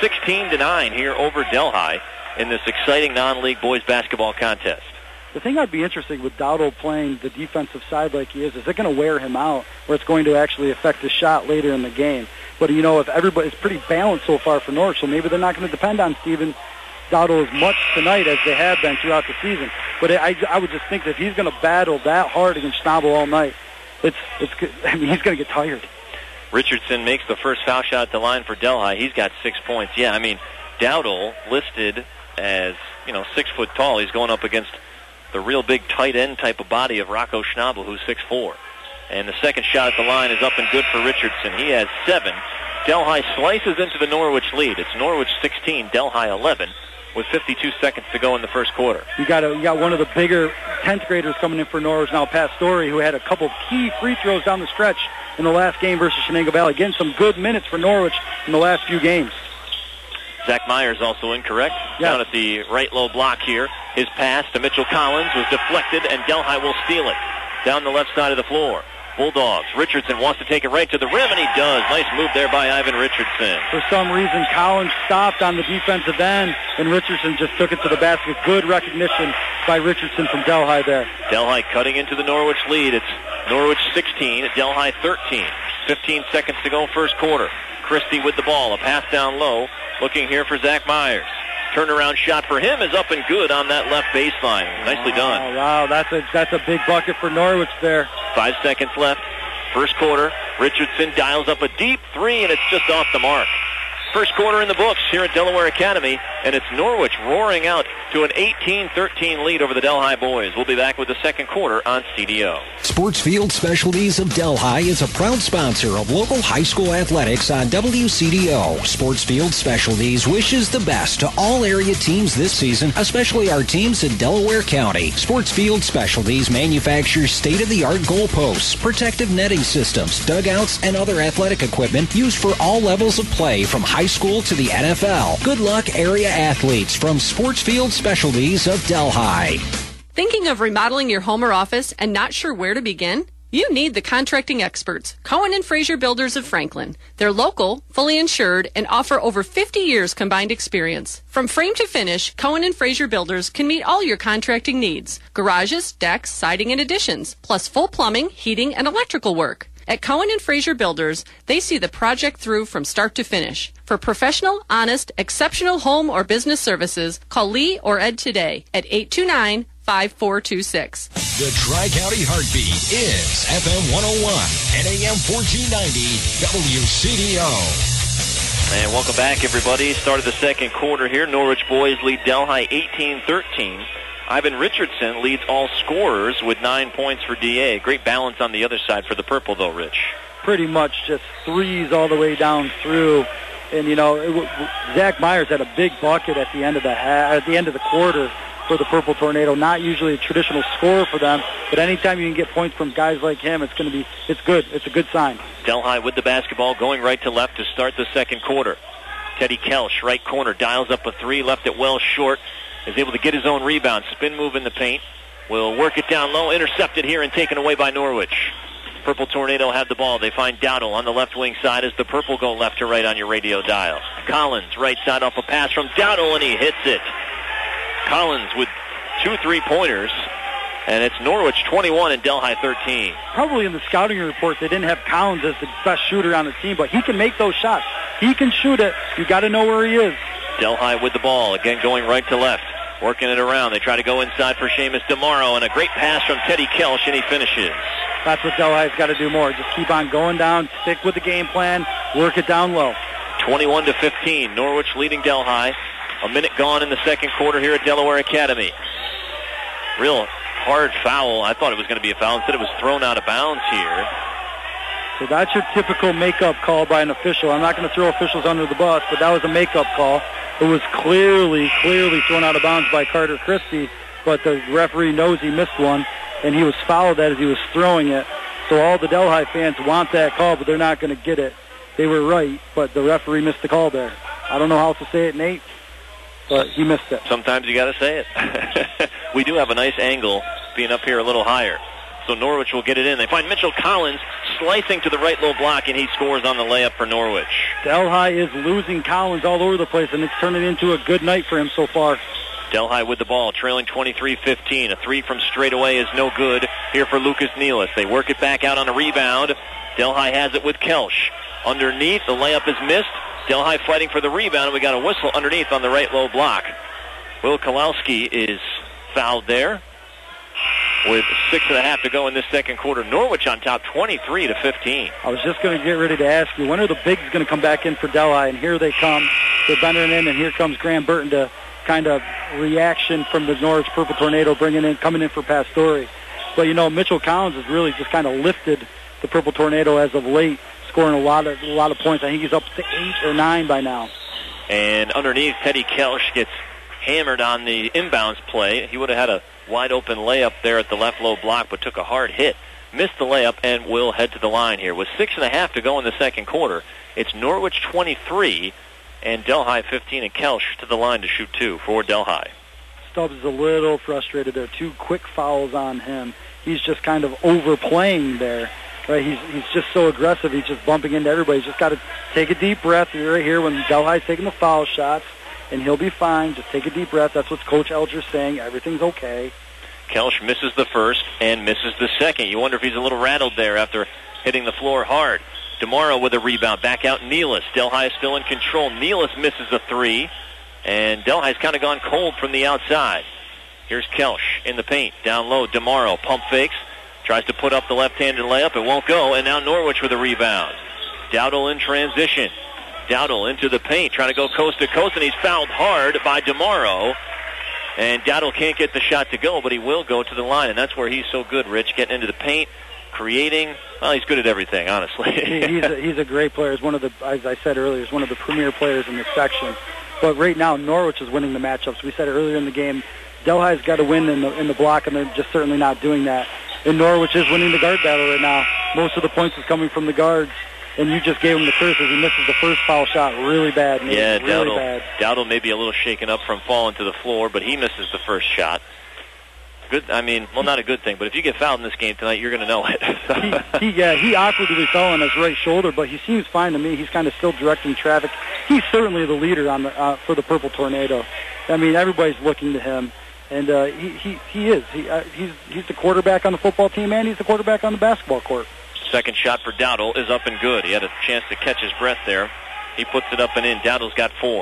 16-9 here over Delhi in this exciting non-league boys basketball contest. The thing I'd be interested with Dowdle playing the defensive side like he is it going to wear him out, or it's going to actually affect his shot later in the game? But, you know, if everybody's pretty balanced so far for Norwich, so maybe they're not going to depend on Steven Dowdle as much tonight as they have been throughout the season. But I would just think that if he's going to battle that hard against Schnabel all night, he's going to get tired. Richardson makes the first foul shot at the line for Delhi. He's got 6 points. Yeah, I mean, Dowdle listed as, 6 foot tall. He's going up against the real big tight end type of body of Rocco Schnabel, who's 6'4". And the second shot at the line is up and good for Richardson. He has 7. Delhi slices into the Norwich lead. It's Norwich 16, Delhi 11, with 52 seconds to go in the first quarter. You got one of the bigger 10th graders coming in for Norwich now, Pat Story, who had a couple of key free throws down the stretch in the last game versus Shenango Valley. Getting some good minutes for Norwich in the last few games. Zach Myers also incorrect. Down at the right low block here. His pass to Mitchell Collins was deflected, and Delhi will steal it down the left side of the floor. Bulldogs. Richardson wants to take it right to the rim, and he does. Nice move there by Ivan Richardson. For some reason, Collins stopped on the defensive end, and Richardson just took it to the basket. Good recognition by Richardson from Delhi there. Delhi cutting into the Norwich lead. It's Norwich 16, Delhi 13. 15 seconds to go first quarter. Christie with the ball. A pass down low. Looking here for Zach Myers. Turnaround shot for him is up and good on that left baseline. Nicely done. Wow, that's a big bucket for Norwich there. 5 seconds left. First quarter. Richardson dials up a deep 3, and it's just off the mark. First quarter in the books here at Delaware Academy, and it's Norwich roaring out to an 18-13 lead over the Delhi boys. We'll be back with the second quarter on CDO. Sportsfield Specialties of Delhi is a proud sponsor of local high school athletics on WCDO. Sportsfield Specialties wishes the best to all area teams this season, especially our teams in Delaware County. Sportsfield Specialties manufactures state-of-the-art goalposts, protective netting systems, dugouts, and other athletic equipment used for all levels of play from high school to the NFL. Good luck, area athletes, from Sportsfield Specialties of Delhi. Thinking of remodeling your home or office and not sure where to begin? You need the contracting experts, Cohen and Fraser Builders of Franklin. They're local, fully insured, and offer over 50 years combined experience. From frame to finish, Cohen and Fraser Builders can meet all your contracting needs. Garages, decks, siding, and additions, plus full plumbing, heating, and electrical work. At Cohen and Fraser Builders, they see the project through from start to finish. For professional, honest, exceptional home or business services, call Lee or Ed today at 829-5426. The Tri-County Heartbeat is FM 101 and AM 1490 WCDO. And welcome back, everybody. Start of the second quarter here. Norwich boys lead Delhi 18-13. Ivan Richardson leads all scorers with 9 points for DA. Great balance on the other side for the purple, though, Rich. Pretty much just threes all the way down through. And, Zach Myers had a big bucket at the end of the quarter for the Purple Tornado. Not usually a traditional scorer for them, but anytime you can get points from guys like him, it's good. It's a good sign. Delhi with the basketball going right to left to start the second quarter. Teddy Kelsch, right corner, dials up a 3, left it well short. Is able to get his own rebound. Spin move in the paint. Will work it down low. Intercepted here and taken away by Norwich. Purple Tornado have the ball. They find Dowdle on the left wing side as the Purple go left to right on your radio dial. Collins, right side off a pass from Dowdle, and he hits it. Collins with 2 3-pointers. And it's Norwich 21 and Delhi 13. Probably in the scouting report they didn't have Collins as the best shooter on the team, but he can make those shots. He can shoot it. You got to know where he is. Delhi with the ball, again going right to left. Working it around. They try to go inside for Seamus DeMauro, and a great pass from Teddy Kelsch, and he finishes. That's what Delhi's got to do more. Just keep on going down, stick with the game plan, work it down low. 21-15, Norwich leading Delhi. A minute gone in the second quarter here at Delaware Academy. Real hard foul. I thought it was going to be a foul. Instead it was thrown out of bounds here. So that's your typical makeup call by an official. I'm not going to throw officials under the bus, but that was a makeup call. It was clearly thrown out of bounds by Carter Christie, but the referee knows he missed one, and he was fouled as he was throwing it. So all the Delhi fans want that call, but they're not going to get it. they were right, but the referee missed the call there. I don't know how else to say it, Nate, but he missed it. Sometimes you got to say it. We do have a nice angle being up here a little higher. So Norwich will get it in. They find Mitchell Collins slicing to the right low block, and he scores on the layup for Norwich. Delhi is losing Collins all over the place, and it's turning into a good night for him so far. Delhi with the ball, trailing 23-15. A three from straight away is no good here for Lucas Nealis. They work it back out on a rebound. Delhi has it with Kelsch. Underneath, the layup is missed. Delhi fighting for the rebound, and we got a whistle underneath on the right low block. Will Kowalski is fouled there with 6.5 to go in this second quarter. Norwich on top 23-15. I was just going to get ready to ask you, when are the bigs going to come back in for Delhi? And here they come. They're bending in, and here comes Graham Burton to kind of reaction from the Norwich Purple Tornado coming in for Pastore. But, Mitchell Collins has really just kind of lifted the Purple Tornado as of late, scoring a lot of points. I think he's up to 8 or 9 by now. And underneath, Teddy Kelsch gets hammered on the inbounds play. He would have had a wide-open layup there at the left low block, but took a hard hit. Missed the layup and will head to the line here. With 6.5 to go in the second quarter, it's Norwich 23 and Delhi 15, and Kelsch to the line to shoot 2 for Delhi. Stubbs is a little frustrated there. 2 quick fouls on him. He's just kind of overplaying there. Right? He's just so aggressive. He's just bumping into everybody. He's just got to take a deep breath right here when Delhi's taking the foul shots, and he'll be fine. Just take a deep breath. That's what Coach Elger's saying. Everything's okay. Kelsch misses the first and misses the second. You wonder if he's a little rattled there after hitting the floor hard. DeMauro with a rebound. Back out Nealis. Delhi is still in control. Nealis misses the 3, and Delhi's kind of gone cold from the outside. Here's Kelsch in the paint. Down low, DeMauro pump fakes. Tries to put up the left-handed layup. It won't go, and now Norwich with a rebound. Dowdle in transition. Dowdle into the paint, trying to go coast to coast, and he's fouled hard by DeMauro. And Dowdle can't get the shot to go, but he will go to the line, and that's where he's so good, Rich, getting into the paint, creating. Well, he's good at everything, honestly. he's a great player. He's one of the, as I said earlier, he's one of the premier players in this section. But right now, Norwich is winning the matchups. We said earlier in the game, Delhi's got to win in the block, and they're just certainly not doing that. And Norwich is winning the guard battle right now. Most of the points is coming from the guards. And you just gave him the curse as he misses the first foul shot really bad. Man. Yeah, really bad. Dowdle may be a little shaken up from falling to the floor, but he misses the first shot. Good. I mean, well, not a good thing, but if you get fouled in this game tonight, you're going to know it. he awkwardly fell on his right shoulder, but he seems fine to me. He's kind of still directing traffic. He's certainly the leader on the for the Purple Tornado. I mean, everybody's looking to him, and he is. He's the quarterback on the football team, and he's the quarterback on the basketball court. Second shot for Dowdle is up and good. He had a chance to catch his breath there. He puts it up and in. Dowdle's got 4.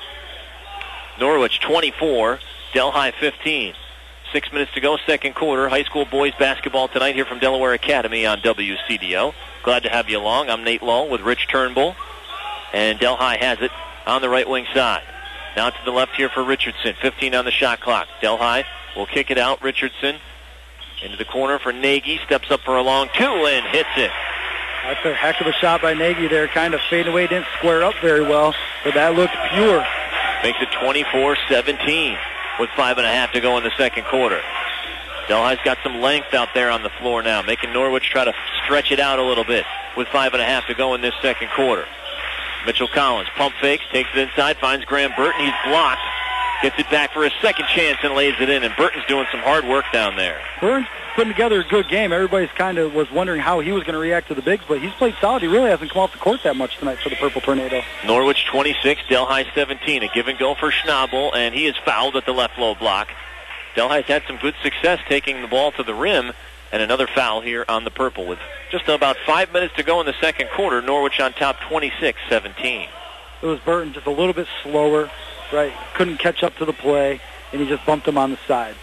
Norwich 24, Delhi 15. 6 minutes to go, second quarter. High school boys basketball tonight here from Delaware Academy on WCDO. Glad to have you along. I'm Nate Lull with Rich Turnbull. And Delhi has it on the right wing side. Now to the left here for Richardson. 15 on the shot clock. Delhi will kick it out. Richardson into the corner for Nagy. Steps up for a long 2 and hits it. That's a heck of a shot by Nagy there. Kind of fading away. Didn't square up very well, but that looked pure. Makes it 24-17 with 5.5 to go in the second quarter. Delhi's got some length out there on the floor now, making Norwich try to stretch it out a little bit with 5.5 to go in this second quarter. Mitchell Collins pump fakes, takes it inside, finds Graham Burton. He's blocked. Gets it back for a second chance and lays it in, and Burton's doing some hard work down there. Burton's putting together a good game. Everybody's kind of was wondering how he was going to react to the bigs, but he's played solid. He really hasn't come off the court that much tonight for the Purple Tornado. Norwich 26, Delhi 17. A give and go for Schnabel, and he is fouled at the left low block. Delhi's had some good success taking the ball to the rim, and another foul here on the Purple with just about 5 minutes to go in the second quarter. Norwich on top 26-17. It was Burton just a little bit slower. Right, couldn't catch up to the play, and he just bumped him on the side.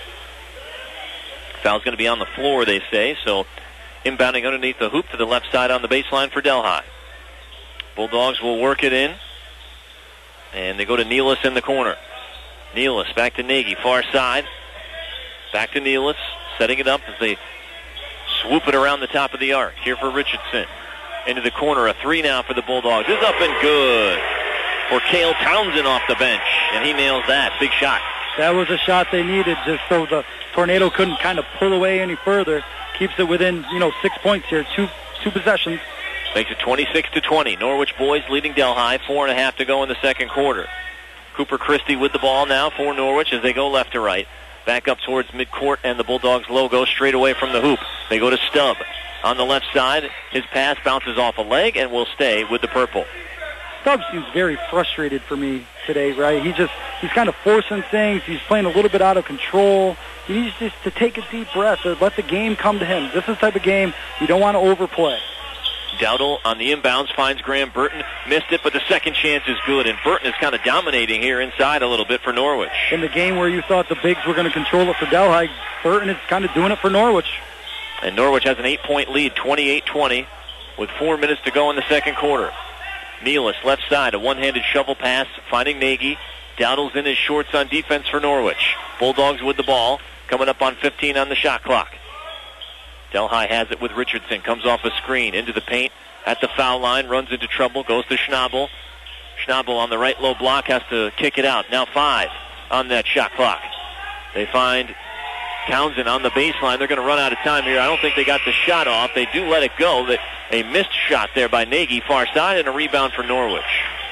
Foul's going to be on the floor, they say, so inbounding underneath the hoop to the left side on the baseline for Delhi. Bulldogs will work it in, and they go to Nealis in the corner. Nealis back to Nagy, far side. Back to Nealis, setting it up as they swoop it around the top of the arc. Here for Richardson. Into the corner, a 3 now for the Bulldogs. It's up and good for Cale Townsend off the bench, and he nails that. Big shot. That was a shot they needed, just so the Tornado couldn't kind of pull away any further. Keeps it within, 6 points here, two possessions. Makes it 26-20. Norwich boys leading Delhi. 4.5 to go in the second quarter. Cooper Christie with the ball now for Norwich as they go left to right. Back up towards midcourt and the Bulldogs logo straight away from the hoop. They go to Stubb on the left side. His pass bounces off a leg and will stay with the purple. Stubb seems very frustrated for me today, right? He's kind of forcing things. He's playing a little bit out of control. He needs just to take a deep breath and let the game come to him. This is the type of game you don't want to overplay. Dowdle on the inbounds finds Graham Burton. Missed it, but the second chance is good, and Burton is kind of dominating here inside a little bit for Norwich. In the game where you thought the bigs were going to control it for Delhi, Burton is kind of doing it for Norwich. And Norwich has an 8-point lead, 28-20, with 4 minutes to go in the second quarter. Nealis, left side, a one-handed shovel pass, finding Nagy. Dowdle's in his shorts on defense for Norwich. Bulldogs with the ball, coming up on 15 on the shot clock. Delhi has it with Richardson, comes off a screen, into the paint, at the foul line, runs into trouble, goes to Schnabel. Schnabel on the right low block has to kick it out. Now 5 on that shot clock. They find Townsend on the baseline. They're going to run out of time here. I don't think they got the shot off. They do let it go. A missed shot there by Nagy, far side, and a rebound for Norwich.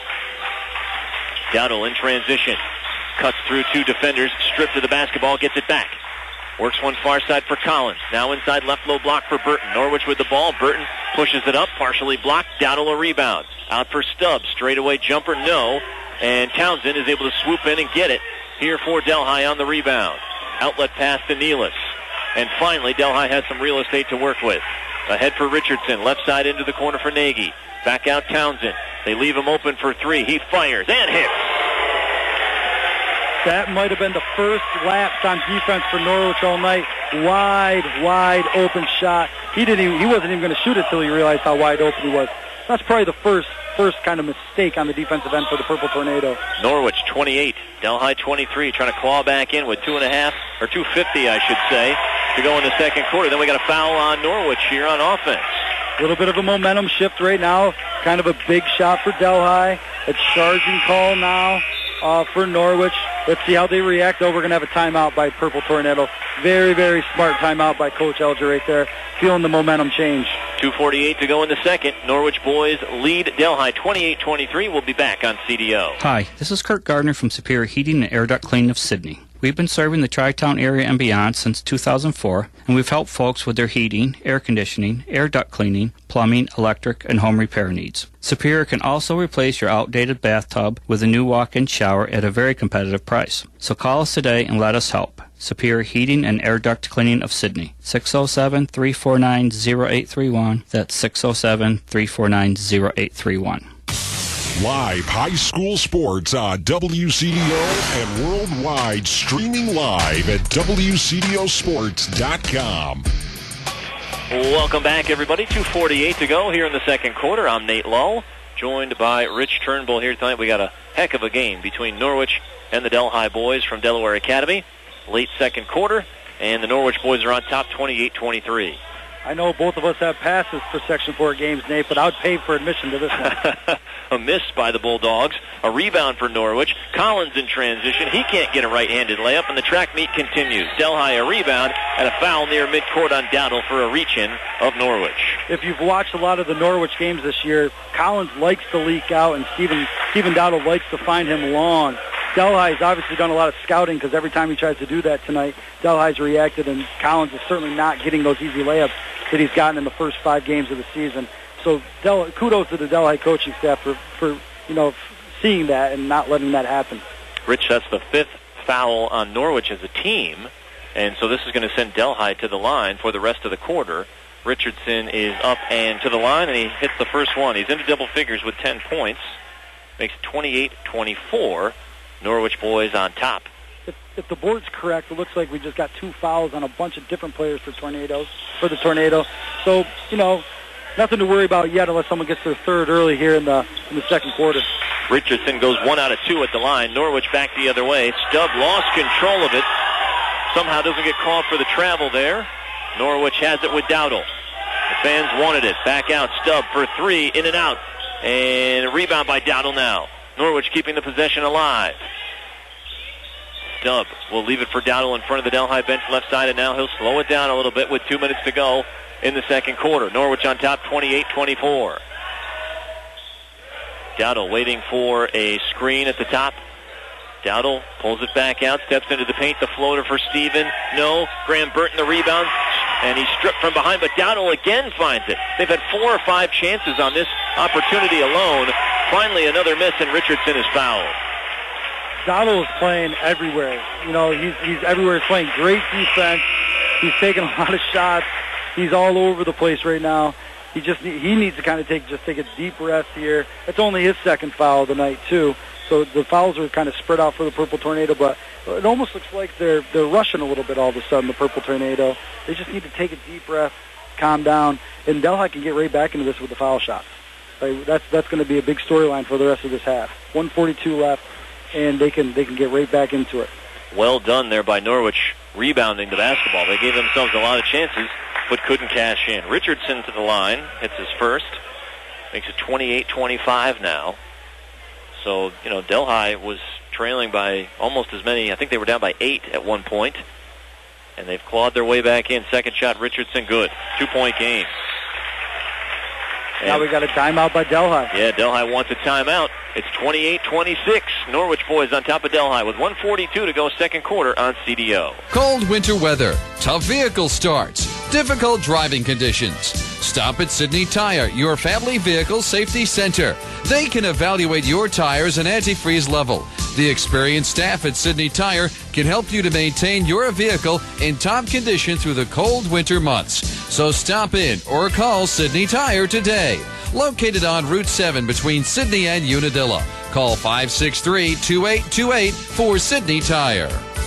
Dowdle in transition. Cuts through 2 defenders, stripped to the basketball, gets it back. Works one far side for Collins. Now inside left low block for Burton. Norwich with the ball. Burton pushes it up, partially blocked. Dowdle a rebound. Out for Stubbs. Straightaway jumper, no. And Townsend is able to swoop in and get it here for Delhi on the rebound. Outlet pass to Nealis. And finally, Delhi has some real estate to work with. Ahead for Richardson. Left side into the corner for Nagy. Back out Townsend. They leave him open for 3. He fires and hits. That might have been the first lapse on defense for Norwich all night. Wide open shot. He wasn't even going to shoot it till he realized how wide open he was. That's probably the first kind of mistake on the defensive end for the Purple Tornado. Norwich 28, Delhi 23, trying to claw back in with 2.5 or 2:50, I should say, to go in the second quarter. Then we got a foul on Norwich here on offense. A little bit of a momentum shift right now. Kind of a big shot for Delhi. A charging call now for Norwich. Let's see how they react. Though we're going to have a timeout by Purple Tornado. Very, very smart timeout by Coach Elger right there. Feeling the momentum change. 2:48 to go in the second. Norwich boys lead Delhi 28-23. We'll be back on CDO. Hi, this is Kurt Gardner from Superior Heating and Air Duct Cleaning of Sydney. We've been serving the Tri-Town area and beyond since 2004, and we've helped folks with their heating, air conditioning, air duct cleaning, plumbing, electric, and home repair needs. Superior can also replace your outdated bathtub with a new walk-in shower at a very competitive price. So call us today and let us help. Superior Heating and Air Duct Cleaning of Sydney. 607-349-0831. That's 607-349-0831. Live high school sports on WCDO and worldwide, streaming live at WCDOsports.com. Welcome back, everybody. 2:48 to go here in the second quarter. I'm Nate Lull, joined by Rich Turnbull here tonight. We got a heck of a game between Norwich and the Delhi boys from Delaware Academy. Late second quarter, and the Norwich boys are on top 28-23. I know both of us have passes for Section 4 games, Nate, but I would pay for admission to this one. A miss by the Bulldogs. A rebound for Norwich. Collins in transition. He can't get a right-handed layup, and the track meet continues. Delhi a rebound, and a foul near midcourt on Dowdle for a reach-in of Norwich. If you've watched a lot of the Norwich games this year, Collins likes to leak out, and Stephen Dowdle likes to find him long. Delhi's obviously done a lot of scouting because every time he tries to do that tonight, Delhi's reacted, and Collins is certainly not getting those easy layups that he's gotten in the first 5 games of the season. So kudos to the Delhi coaching staff for seeing that and not letting that happen. Rich, that's the 5th foul on Norwich as a team, and so this is going to send Delhi to the line for the rest of the quarter. Richardson is up and to the line, and he hits the first one. He's into double figures with 10 points. Makes 28-24. Norwich boys on top. If the board's correct, it looks like we just got 2 fouls on a bunch of different players for the Tornado. So, nothing to worry about yet unless someone gets their third early here in the second quarter. Richardson goes 1 out of 2 at the line. Norwich back the other way. Stubb lost control of it. Somehow doesn't get called for the travel there. Norwich has it with Dowdle. The fans wanted it. Back out. Stubb for 3. In and out. And a rebound by Dowdle now. Norwich keeping the possession alive. Stubb will leave it for Dowdle in front of the Delhi bench left side, and now he'll slow it down a little bit with 2 minutes to go in the second quarter. Norwich on top 28-24. Dowdle waiting for a screen at the top. Dowdle pulls it back out, steps into the paint, the floater for Steven. No. Graham Burton the rebound, and he's stripped from behind, but Dowdle again finds it. They've had 4 or 5 chances on this opportunity alone. Finally another miss, and Richardson is fouled. Dowdle is playing everywhere. You know, he's everywhere. He's playing great defense. He's taking a lot of shots. He's all over the place right now. He needs to kind of take a deep breath here. It's only his second foul of the night too. So the fouls are kind of spread out for the Purple Tornado, but it almost looks like they're rushing a little bit all of a sudden, the Purple Tornado. They just need to take a deep breath, calm down, and Delhi can get right back into this with the foul shots. That's going to be a big storyline for the rest of this half. 1:42 left, and they can get right back into it. Well done there by Norwich, rebounding the basketball. They gave themselves a lot of chances, but couldn't cash in. Richardson to the line, hits his first, makes it 28-25 now. So, you know, Delhi was trailing by almost as many. I think they were down by 8 at one point. And they've clawed their way back in. Second shot, Richardson, good. 2-point game. And now we got a timeout by Delhi. Yeah, Delhi wants a timeout. It's 28-26. Norwich boys on top of Delhi with 1:42 to go second quarter on CDO. Cold winter weather, tough vehicle starts, difficult driving conditions. Stop at Sydney Tire, your family vehicle safety center. They can evaluate your tires and antifreeze level. The experienced staff at Sydney Tire can help you to maintain your vehicle in top condition through the cold winter months. So stop in or call Sydney Tire today. Located on Route 7 between Sydney and Unadilla. Call 563-2828 for Sydney Tire.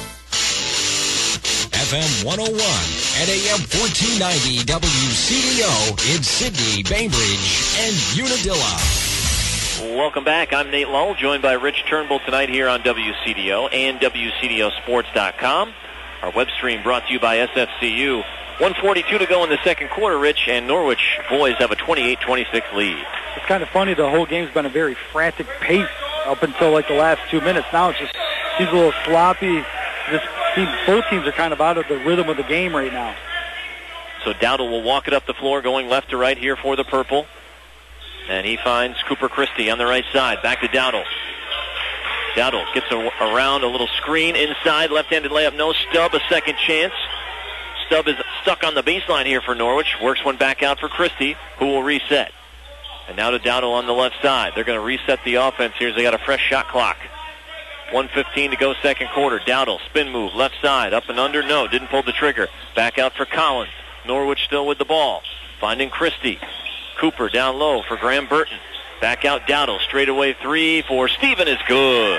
FM 101 and AM 1490 WCDO in Sydney, Bainbridge, and Unadilla. Welcome back. I'm Nate Lull, joined by Rich Turnbull tonight here on WCDO and WCDOsports.com. Our web stream brought to you by SFCU. 1:42 to go in the second quarter, Rich, and Norwich boys have a 28-26 lead. It's kind of funny. The whole game's been a very frantic pace up until like the last 2 minutes. Now it just seems a little sloppy. Both teams are kind of out of the rhythm of the game right now. So Dowdle will walk it up the floor, going left to right here for the Purple. And he finds Cooper Christie on the right side. Back to Dowdle. Dowdle gets around a little screen inside. Left-handed layup, no. Stubb, a second chance. Stubb is stuck on the baseline here for Norwich. Works one back out for Christie, who will reset. And now to Dowdle on the left side. They're going to reset the offense here as they got a fresh shot clock. 1:15 to go second quarter. Dowdle, spin move, left side, up and under. No, didn't pull the trigger. Back out for Collins. Norwich still with the ball. Finding Christie. Cooper down low for Graham Burton. Back out Dowdle. Straightaway three for Steven is good.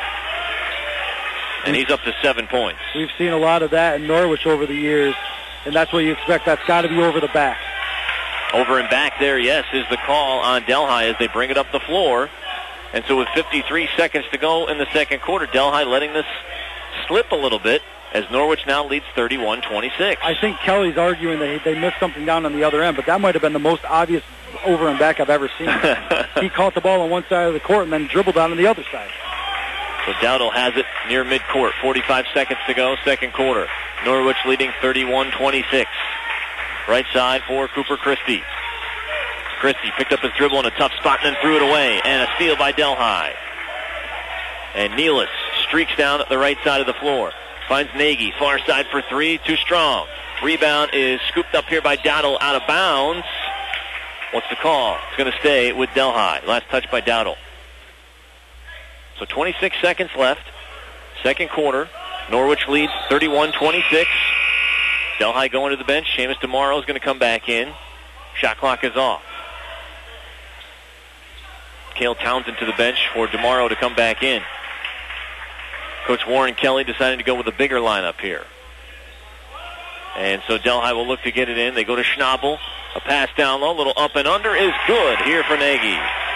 And he's up to 7 points. We've seen a lot of that in Norwich over the years, and that's what you expect. That's got to be over the back. Over and back there, yes, is the call on Delhi as they bring it up the floor. And so with 53 seconds to go in the second quarter, Delhi letting this slip a little bit as Norwich now leads 31-26. I think Kelly's arguing that they missed something down on the other end, but that might have been the most obvious over and back I've ever seen. He caught the ball on one side of the court and then dribbled down on the other side. So Dowdle has it near midcourt. 45 seconds to go, second quarter. Norwich leading 31-26. Right side for Cooper Christie. Christie picked up his dribble in a tough spot and then threw it away. And a steal by Delhi. And Nealis streaks down at the right side of the floor. Finds Nagy, far side for three, too strong. Rebound is scooped up here by Dowdle, out of bounds. What's the call? It's going to stay with Delhi. Last touch by Dowdle. So 26 seconds left. Second quarter. Norwich leads 31-26. Delhi going to the bench. Seamus DeMauro is going to come back in. Shot clock is off. Cale Townsend to the bench for DeMauro to come back in. Coach Warren Kelly deciding to go with a bigger lineup here. And so Delhi will look to get it in. They go to Schnabel. A pass down low. A little up and under is good here for Nagy.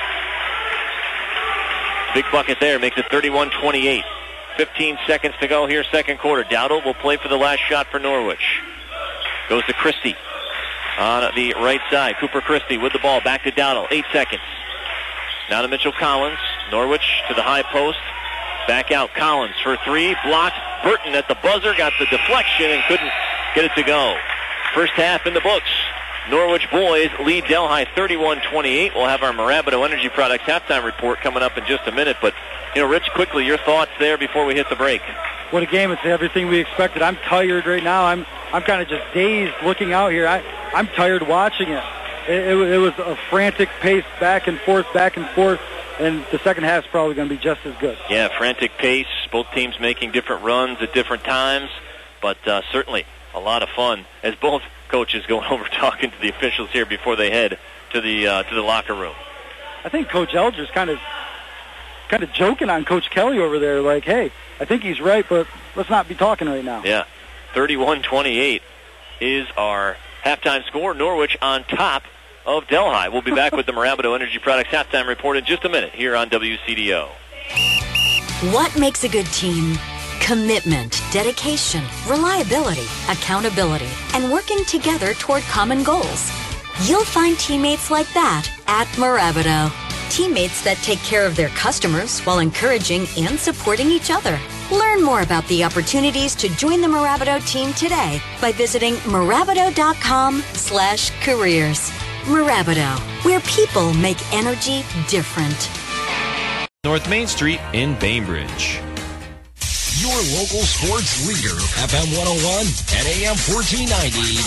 Big bucket there. Makes it 31-28. 15 seconds to go here, second quarter. Dowdle will play for the last shot for Norwich. Goes to Christie on the right side. Cooper Christie with the ball. Back to Dowdle. 8 seconds. Now to Mitchell Collins. Norwich to the high post. Back out. Collins for three. Blocked. Burton at the buzzer. Got the deflection and couldn't get it to go. First half in the books. Norwich boys lead Delhi 31-28. We'll have our Marabato Energy Products halftime report coming up in just a minute. But, Rich, quickly, your thoughts there before we hit the break. What a game. It's everything we expected. I'm tired right now. I'm kind of just dazed looking out here. I'm tired watching it. It was a frantic pace, back and forth, and the second half is probably going to be just as good. Yeah, frantic pace, both teams making different runs at different times, but certainly a lot of fun as both coaches going over talking to the officials here before they head to the locker room. I think Coach Elger's kind of joking on Coach Kelly over there, like, hey, I think he's right, but let's not be talking right now. Yeah, 31-28 is our halftime score. Norwich on top of Delhi. We'll be back with the Marabato Energy Products halftime report in just a minute here on WCDO. What makes a good team? Commitment, dedication, reliability, accountability, and working together toward common goals. You'll find teammates like that at Marabato. Teammates that take care of their customers while encouraging and supporting each other. Learn more about the opportunities to join the Marabato team today by visiting marabato.com/careers. Marabato, where people make energy different. North Main Street in Bainbridge. Your local sports leader, FM 101 and AM 1490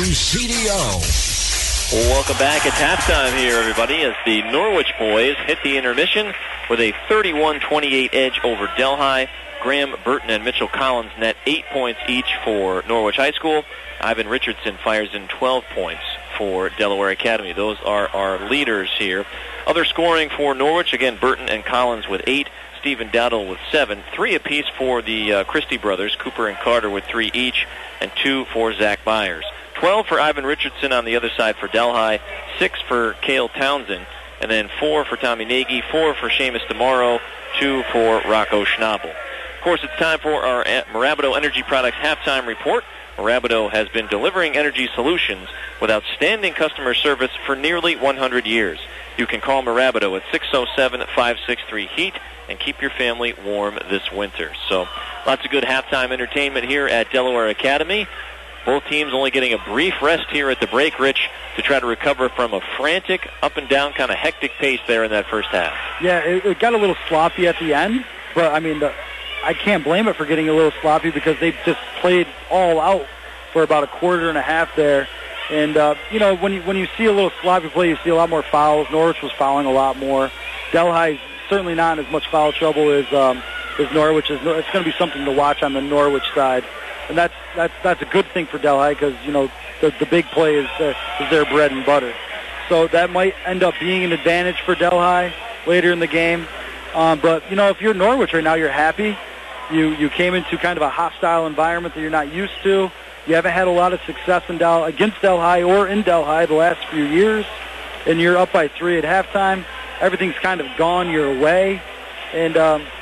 WCDO. Welcome back. It's halftime here, everybody, as the Norwich boys hit the intermission with a 31-28 edge over Delhi. Graham Burton and Mitchell Collins net 8 points each for Norwich High School. Ivan Richardson fires in 12 points for Delaware Academy. Those are our leaders here. Other scoring for Norwich, again, Burton and Collins with 8, Stephen Dowdle with 7, 3 apiece for the Christie brothers, Cooper and Carter with 3 each, and 2 for Zach Byers. 12 for Ivan Richardson on the other side for Delhi, 6 for Cale Townsend, and then 4 for Tommy Nagy, 4 for Seamus DeMauro, 2 for Rocco Schnabel. Of course, it's time for our Marabato Energy Products halftime report. Marabato has been delivering energy solutions with outstanding customer service for nearly 100 years. You can call Marabato at 607-563-HEAT and keep your family warm this winter. So lots of good halftime entertainment here at Delaware Academy. Both teams only getting a brief rest here at the break, Rich, to try to recover from a frantic, up-and-down, kind of hectic pace there in that first half. Yeah, it got a little sloppy at the end, but, I mean, I can't blame it for getting a little sloppy because they just played all out for about a quarter and a half there. And, when you see a little sloppy play, you see a lot more fouls. Norwich was fouling a lot more. Delhi's certainly not in as much foul trouble as Norwich is. It's going to be something to watch on the Norwich side. And that's a good thing for Delhi because, the big play is their bread and butter. So that might end up being an advantage for Delhi later in the game. But, if you're Norwich right now, you're happy. You came into kind of a hostile environment that you're not used to. You haven't had a lot of success against Delhi or in Delhi the last few years. And you're up by 3 at halftime. Everything's kind of gone your way. And,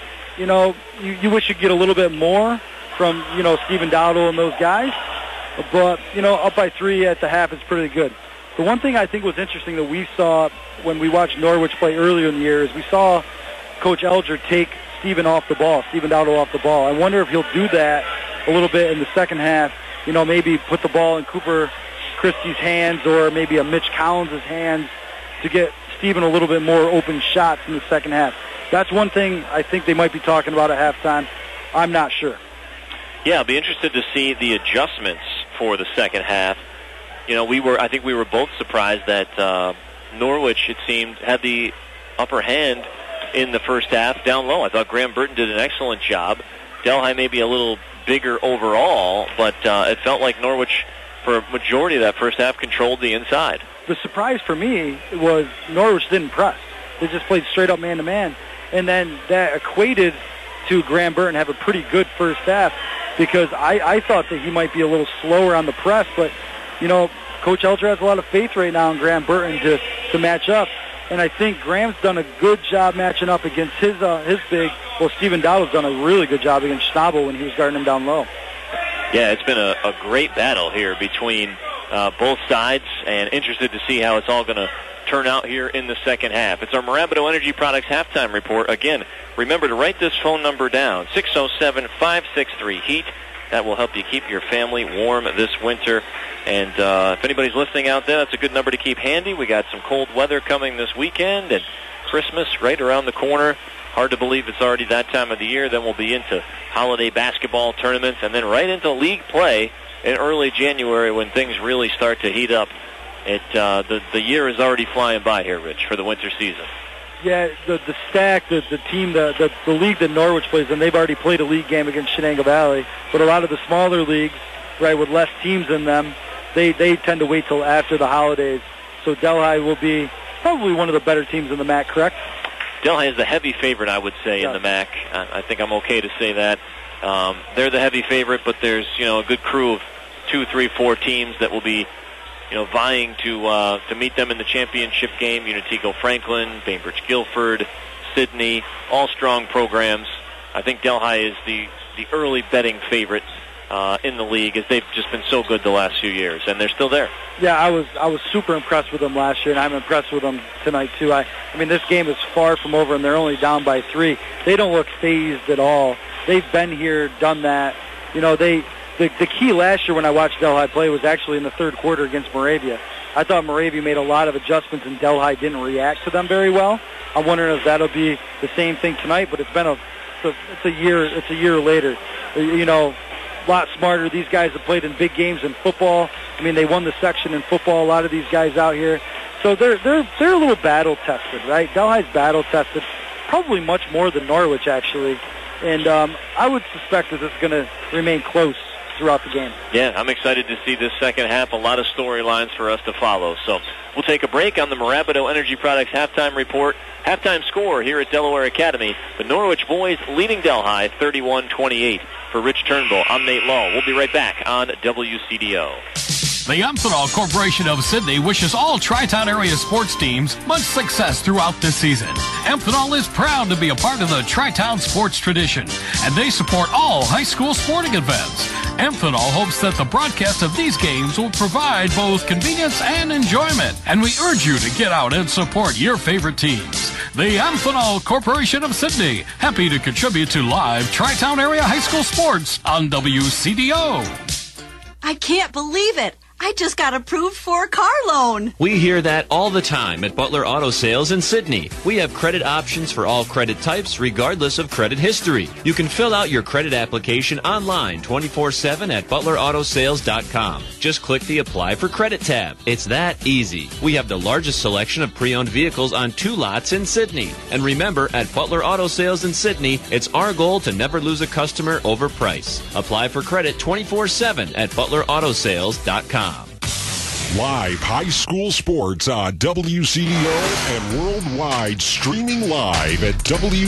you wish you'd get a little bit more from, Stephen Dowdle and those guys. But, up by 3 at the half is pretty good. The one thing I think was interesting that we saw when we watched Norwich play earlier in the year is we saw Coach Elger take Stephen Dowdle off the ball. I wonder if he'll do that a little bit in the second half. Maybe put the ball in Cooper Christie's hands or maybe a Mitch Collins' hands to get Stephen a little bit more open shots in the second half. That's one thing I think they might be talking about at halftime. I'm not sure. Yeah, I'll be interested to see the adjustments for the second half. I think we were both surprised that Norwich, it seemed, had the upper hand in the first half down low. I thought Graham Burton did an excellent job. Delhi may be a little bigger overall, but it felt like Norwich, for a majority of that first half, controlled the inside. The surprise for me was Norwich didn't press. They just played straight up man-to-man. And then that equated to Graham Burton have a pretty good first half because I thought that he might be a little slower on the press, but, Coach Elger has a lot of faith right now in Graham Burton to match up. And I think Graham's done a good job matching up against his big. Well, Stephen Dowdle's done a really good job against Schnabel when he was guarding him down low. Yeah, it's been a great battle here between both sides, and interested to see how it's all going to turn out here in the second half. It's our Marabato Energy Products halftime report. Again, remember to write this phone number down, 607-563-HEAT. That will help you keep your family warm this winter. And if anybody's listening out there, that's a good number to keep handy. We got some cold weather coming this weekend, and Christmas right around the corner. Hard to believe it's already that time of the year. Then we'll be into holiday basketball tournaments, and then right into league play in early January when things really start to heat up. The year is already flying by here, Rich, for the winter season. Yeah, the stack, the team, the league that Norwich plays in, they've already played a league game against Shenango Valley. But a lot of the smaller leagues, right, with less teams in them, they tend to wait till after the holidays. So Delhi will be probably one of the better teams in the MAC, correct? Delhi is the heavy favorite, I would say, in the MAC. I think I'm okay to say that. They're the heavy favorite, but there's a good crew of 2, 3, 4 teams that will be vying to meet them in the championship game. Unity Franklin, Bainbridge Guilford, Sydney, all strong programs. I think Delhi is the early betting favorite in the league, as they've just been so good the last few years, and they're still there. Yeah, I was super impressed with them last year, and I'm impressed with them tonight too. I mean, this game is far from over, and they're only down by 3. They don't look phased at all. They've been here, done that. The key last year when I watched Delhi play was actually in the third quarter against Moravia. I thought Moravia made a lot of adjustments, and Delhi didn't react to them very well. I'm wondering if that'll be the same thing tonight, but it's a year later. A lot smarter. These guys have played in big games in football. I mean, they won the section in football, a lot of these guys out here. So they're a little battle tested, right? Delhi's battle tested, probably much more than Norwich, actually. And I would suspect that it's going to remain close throughout the game. Yeah, I'm excited to see this second half. A lot of storylines for us to follow. So we'll take a break on the Marabido Energy Products halftime report. Halftime score here at Delaware Academy. The Norwich boys leading Delhi 31-28. For Rich Turnbull, I'm Nate Lowe. We'll be right back on WCDO. The Amphenol Corporation of Sydney wishes all Tri-Town area sports teams much success throughout this season. Amphenol is proud to be a part of the Tri-Town sports tradition, and they support all high school sporting events. Amphenol hopes that the broadcast of these games will provide both convenience and enjoyment, and we urge you to get out and support your favorite teams. The Amphenol Corporation of Sydney, happy to contribute to live Tri-Town area high school sports on WCDO. I can't believe it. I just got approved for a car loan. We hear that all the time at Butler Auto Sales in Sydney. We have credit options for all credit types, regardless of credit history. You can fill out your credit application online 24/7 at butlerautosales.com. Just click the Apply for Credit tab. It's that easy. We have the largest selection of pre-owned vehicles on 2 lots in Sydney. And remember, at Butler Auto Sales in Sydney, it's our goal to never lose a customer over price. Apply for credit 24/7 at butlerautosales.com. Live high school sports on WCDO and worldwide, streaming live at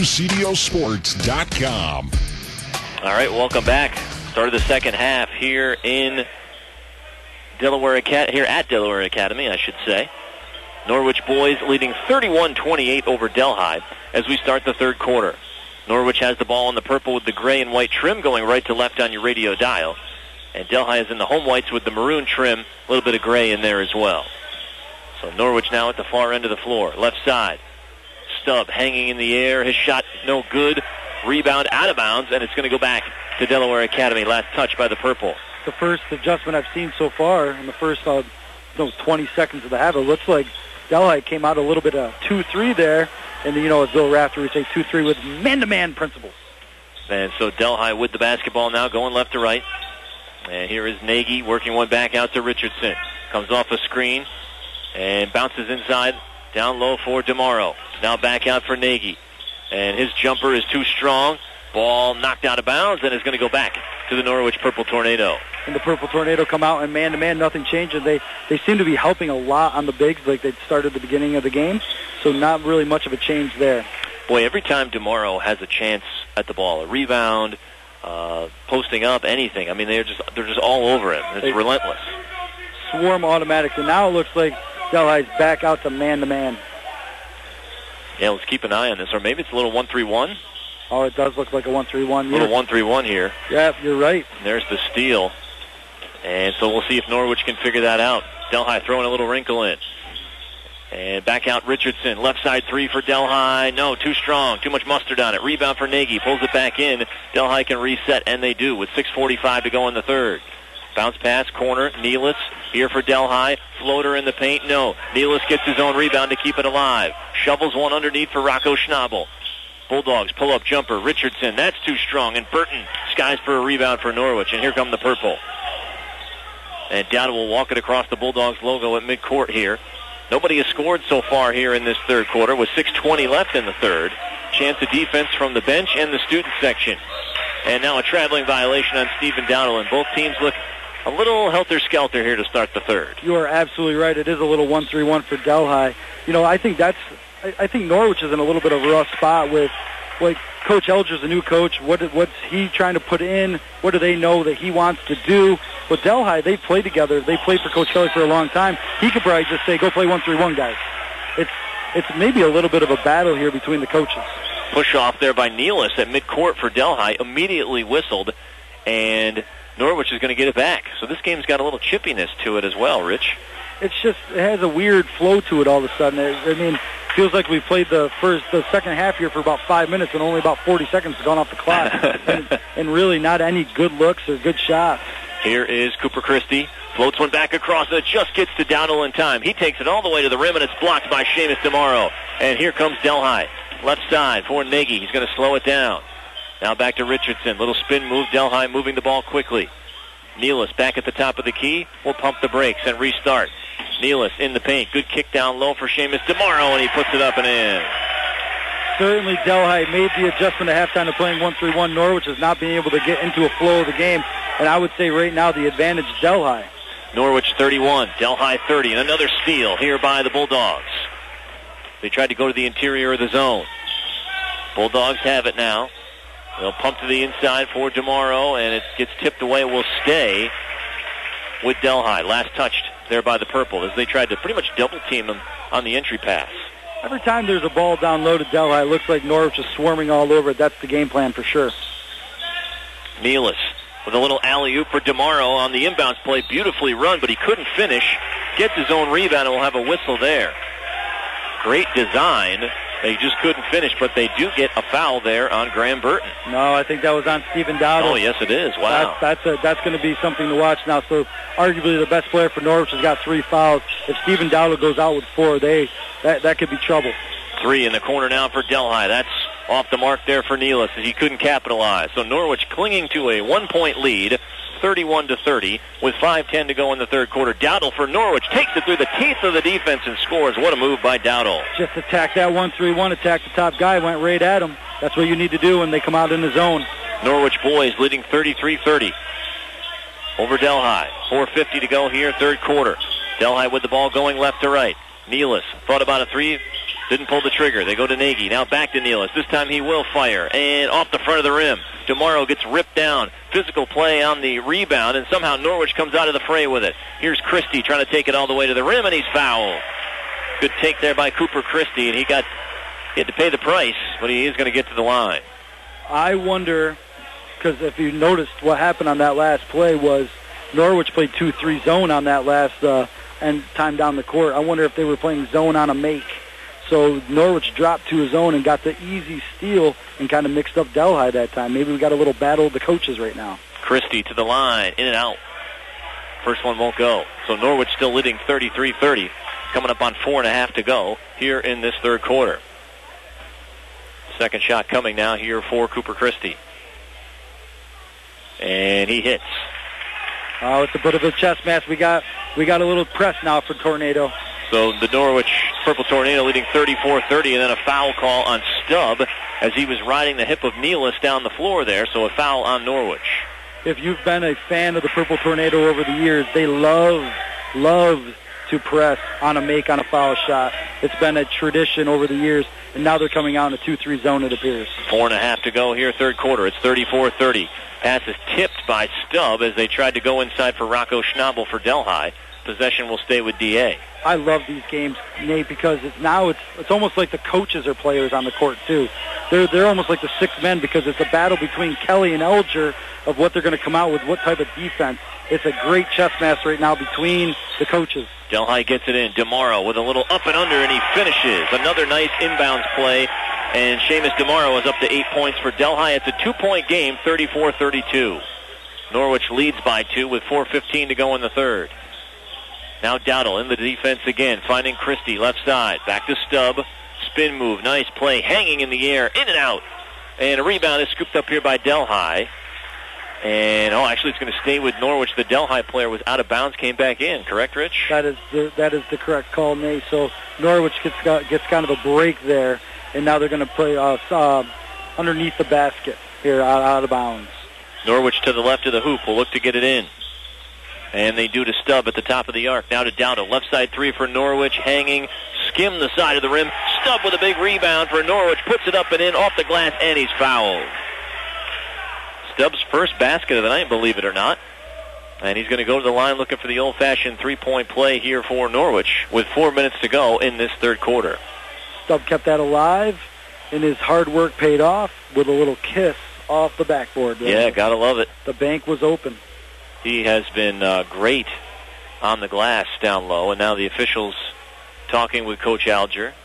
WCDOsports.com. All right, welcome back. Start of the second half here in Delaware at Delaware Academy, I should say. Norwich boys leading 31-28 over Delhi as we start the third quarter. Norwich has the ball in the purple with the gray and white trim going right to left on your radio dial. And Delhi is in the home whites with the maroon trim, a little bit of gray in there as well. So Norwich now at the far end of the floor, left side. Stubb hanging in the air, his shot no good. Rebound out of bounds, and it's going to go back to Delaware Academy. Last touch by the purple. The first adjustment I've seen so far in the first 20 seconds of the half. It looks like Delhi came out a little bit of 2-3 there, and as Bill Rafter would say, 2-3 with man-to-man principles. And so Delhi with the basketball now, going left to right. And here is Nagy working one back out to Richardson. Comes off a screen and bounces inside, down low for DeMauro. Now back out for Nagy. And his jumper is too strong. Ball knocked out of bounds and is going to go back to the Norwich Purple Tornado. And the Purple Tornado come out and man-to-man, nothing changes. They seem to be helping a lot on the bigs like they started at the beginning of the game. So not really much of a change there. Boy, every time DeMauro has a chance at the ball, a rebound, posting up, anything. I mean, they're just all over him. It's relentless. Swarm automatic. And now it looks like Delhi's back out to man-to-man. Yeah, let's keep an eye on this. Or maybe it's a little 1-3-1. Oh, it does look like a 1-3-1. A little 1-3-1 here. Yeah, you're right. And there's the steal. And so we'll see if Norwich can figure that out. Delhi throwing a little wrinkle in. And back out Richardson. Left side three for Delhi. No, too strong. Too much mustard on it. Rebound for Nagy. Pulls it back in. Delhi can reset, and they do with 6:45 to go in the third. Bounce pass, corner, Nealis here for Delhi. Floater in the paint, no. Nealis gets his own rebound to keep it alive. Shovels one underneath for Rocco Schnabel. Bulldogs pull-up jumper. Richardson, that's too strong. And Burton skies for a rebound for Norwich. And here come the purple. And Dowdle will walk it across the Bulldogs logo at midcourt here. Nobody has scored so far here in this third quarter with 6:20 left in the third. Chance of defense from the bench and the student section. And now a traveling violation on Stephen Dowdle. And both teams look a little helter-skelter here to start the third. You are absolutely right. It is a little 1-3-1 for Delhi. I think Norwich is in a little bit of a rough spot with, like, Coach Elger's a new coach. What's he trying to put in? What do they know that he wants to do? But Delhi, they played together. They played for Coach Kelly for a long time. He could probably just say, go play 1-3-1, guys. It's maybe a little bit of a battle here between the coaches. Push off there by Nealis at midcourt for Delhi. Immediately whistled, and Norwich is going to get it back. So this game's got a little chippiness to it as well, Rich. It has a weird flow to it all of a sudden. I mean, feels like we played the second half here for about 5 minutes and only about 40 seconds has gone off the clock. and really not any good looks or good shots. Here is Cooper Christie. Floats one back across. It just gets to Dowdle in time. He takes it all the way to the rim, and it's blocked by Seamus DeMauro. And here comes Delhi. Left side for Nagy. He's going to slow it down. Now back to Richardson. Little spin move. Delhi moving the ball quickly. Nealis back at the top of the key. Will pump the brakes and restart. Nealis in the paint. Good kick down low for Seamus DeMauro, and he puts it up and in. Certainly Delhi made the adjustment at halftime to playing 1-3-1. Norwich is not being able to get into a flow of the game. And I would say right now the advantage is Delhi. Norwich 31, Delhi 30, and another steal here by the Bulldogs. They tried to go to the interior of the zone. Bulldogs have it now. They'll pump to the inside for DeMauro, and it gets tipped away. It will stay with Delhi. Last touched there by the purple as they tried to pretty much double team him on the entry pass. Every time there's a ball down low to Delhi, it looks like Norwich is swarming all over it. That's the game plan for sure. Nealis with a little alley-oop for DeMauro on the inbounds play. Beautifully run, but he couldn't finish. Gets his own rebound and will have a whistle there. Great design. They just couldn't finish, but they do get a foul there on Graham Burton. No, I think that was on Stephen Dowdle. Oh, yes, it is. Wow. That's going to be something to watch now. So arguably the best player for Norwich has got 3 fouls. If Stephen Dowdle goes out with 4, that could be trouble. 3 in the corner now for Delhi. That's off the mark there for Nealis as he couldn't capitalize. So Norwich clinging to a 1-point lead, 31-30, with 5:10 to go in the third quarter. Dowdle for Norwich takes it through the teeth of the defense and scores. What a move by Dowdle. Just attack that 1-3-1, attack the top guy, went right at him. That's what you need to do when they come out in the zone. Norwich boys leading 33-30 over Delhi. 4:50 to go here, third quarter. Delhi with the ball going left to right. Nealis thought about a 3. Didn't pull the trigger. They go to Nagy. Now back to Nealis. This time he will fire. And off the front of the rim. DeMauro gets ripped down. Physical play on the rebound, and somehow Norwich comes out of the fray with it. Here's Christie trying to take it all the way to the rim, and he's fouled. Good take there by Cooper Christie, and he had to pay the price, but he is going to get to the line. I wonder, because if you noticed what happened on that last play was Norwich played 2-3 zone on that last end time down the court. I wonder if they were playing zone on a make. So Norwich dropped to a zone and got the easy steal and kind of mixed up Delhi that time. Maybe we got a little battle of the coaches right now. Christie to the line, in and out. First one won't go. So Norwich still leading 33-30, coming up on 4.5 to go here in this third quarter. Second shot coming now here for Cooper Christie. And he hits. Oh, it's a bit of a chess match. We got a little press now for Tornado. So the Norwich Purple Tornado leading 34-30, and then a foul call on Stubb as he was riding the hip of Nealis down the floor there, so a foul on Norwich. If you've been a fan of the Purple Tornado over the years, they love to press on a make on a foul shot. It's been a tradition over the years, and now they're coming out in a 2-3 zone, it appears. 4.5 to go here, third quarter. It's 34-30. Pass is tipped by Stubb as they tried to go inside for Rocco Schnabel for Delhi. Possession will stay with DA. I love these games, Nate, because it's almost like the coaches are players on the court too. They're almost like the 6 men because it's a battle between Kelly and Elger of what they're going to come out with, what type of defense. It's a great chess match right now between the coaches. Delhi gets it in. DeMauro with a little up and under, and he finishes. Another nice inbounds play, and Seamus DeMauro is up to 8 points for Delhi. It's a 2-point game, 34-32. Norwich leads by 2 with 4:15 to go in the third. Now Dowdle in the defense again, finding Christie left side. Back to Stubb. Spin move. Nice play. Hanging in the air. In and out. And a rebound is scooped up here by Delhi. And, actually it's going to stay with Norwich. The Delhi player was out of bounds, came back in. Correct, Rich? That is the correct call, Nate. So Norwich gets kind of a break there, and now they're going to play underneath the basket here out of bounds. Norwich to the left of the hoop will look to get it in. And they do to Stubb at the top of the arc. Now to Dowdle. Left side three for Norwich. Hanging. Skim the side of the rim. Stubb with a big rebound for Norwich. Puts it up and in off the glass, and he's fouled. Stubbs' first basket of the night, believe it or not. And he's going to go to the line looking for the old-fashioned three-point play here for Norwich with 4 minutes to go in this third quarter. Stubb kept that alive, and his hard work paid off with a little kiss off the backboard. Yeah, gotta love it. The bank was open. He has been great on the glass down low, and now the officials talking with Coach Alger.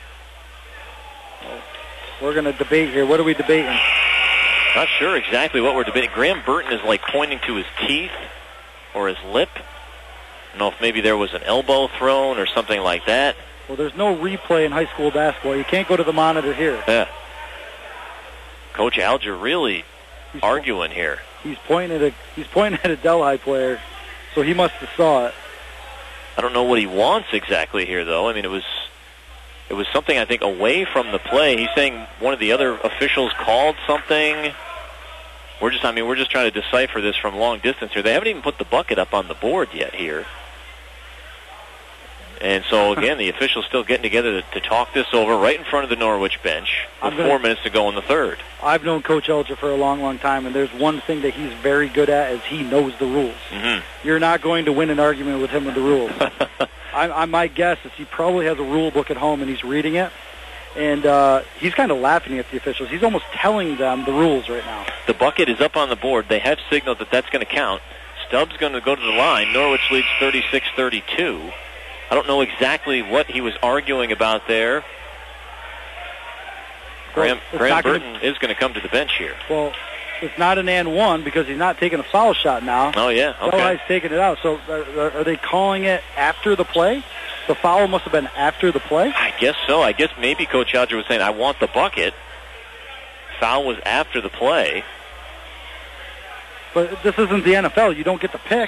We're going to debate here. What are we debating? Not sure exactly what we're debating. Graham Burton is like pointing to his teeth or his lip. I don't know if maybe there was an elbow thrown or something like that. Well, there's no replay in high school basketball. You can't go to the monitor here. Yeah. Coach Alger really arguing here. He's pointing at a Delhi player, so he must have saw it. I don't know what he wants exactly here, though. I mean, it was something, I think, away from the play. He's saying one of the other officials called something. We're just trying to decipher this from long distance here. They haven't even put the bucket up on the board yet here. And so, again, the officials still getting together to talk this over right in front of the Norwich bench with 4 minutes to go in the third. I've known Coach Alger for a long, long time, and there's one thing that he's very good at is he knows the rules. Mm-hmm. You're not going to win an argument with him with the rules. My guess is he probably has a rule book at home, and he's reading it. And he's kind of laughing at the officials. He's almost telling them the rules right now. The bucket is up on the board. They have signaled that that's going to count. Stubbs going to go to the line. Norwich leads 36-32. I don't know exactly what he was arguing about there. Graham Burton is going to come to the bench here. Well, it's not an and one because he's not taking a foul shot now. Oh, yeah, okay. Delhi's taking it out. So are they calling it after the play? The foul must have been after the play? I guess so. I guess maybe Coach Alger was saying, I want the bucket. Foul was after the play. But this isn't the NFL. You don't get the pick.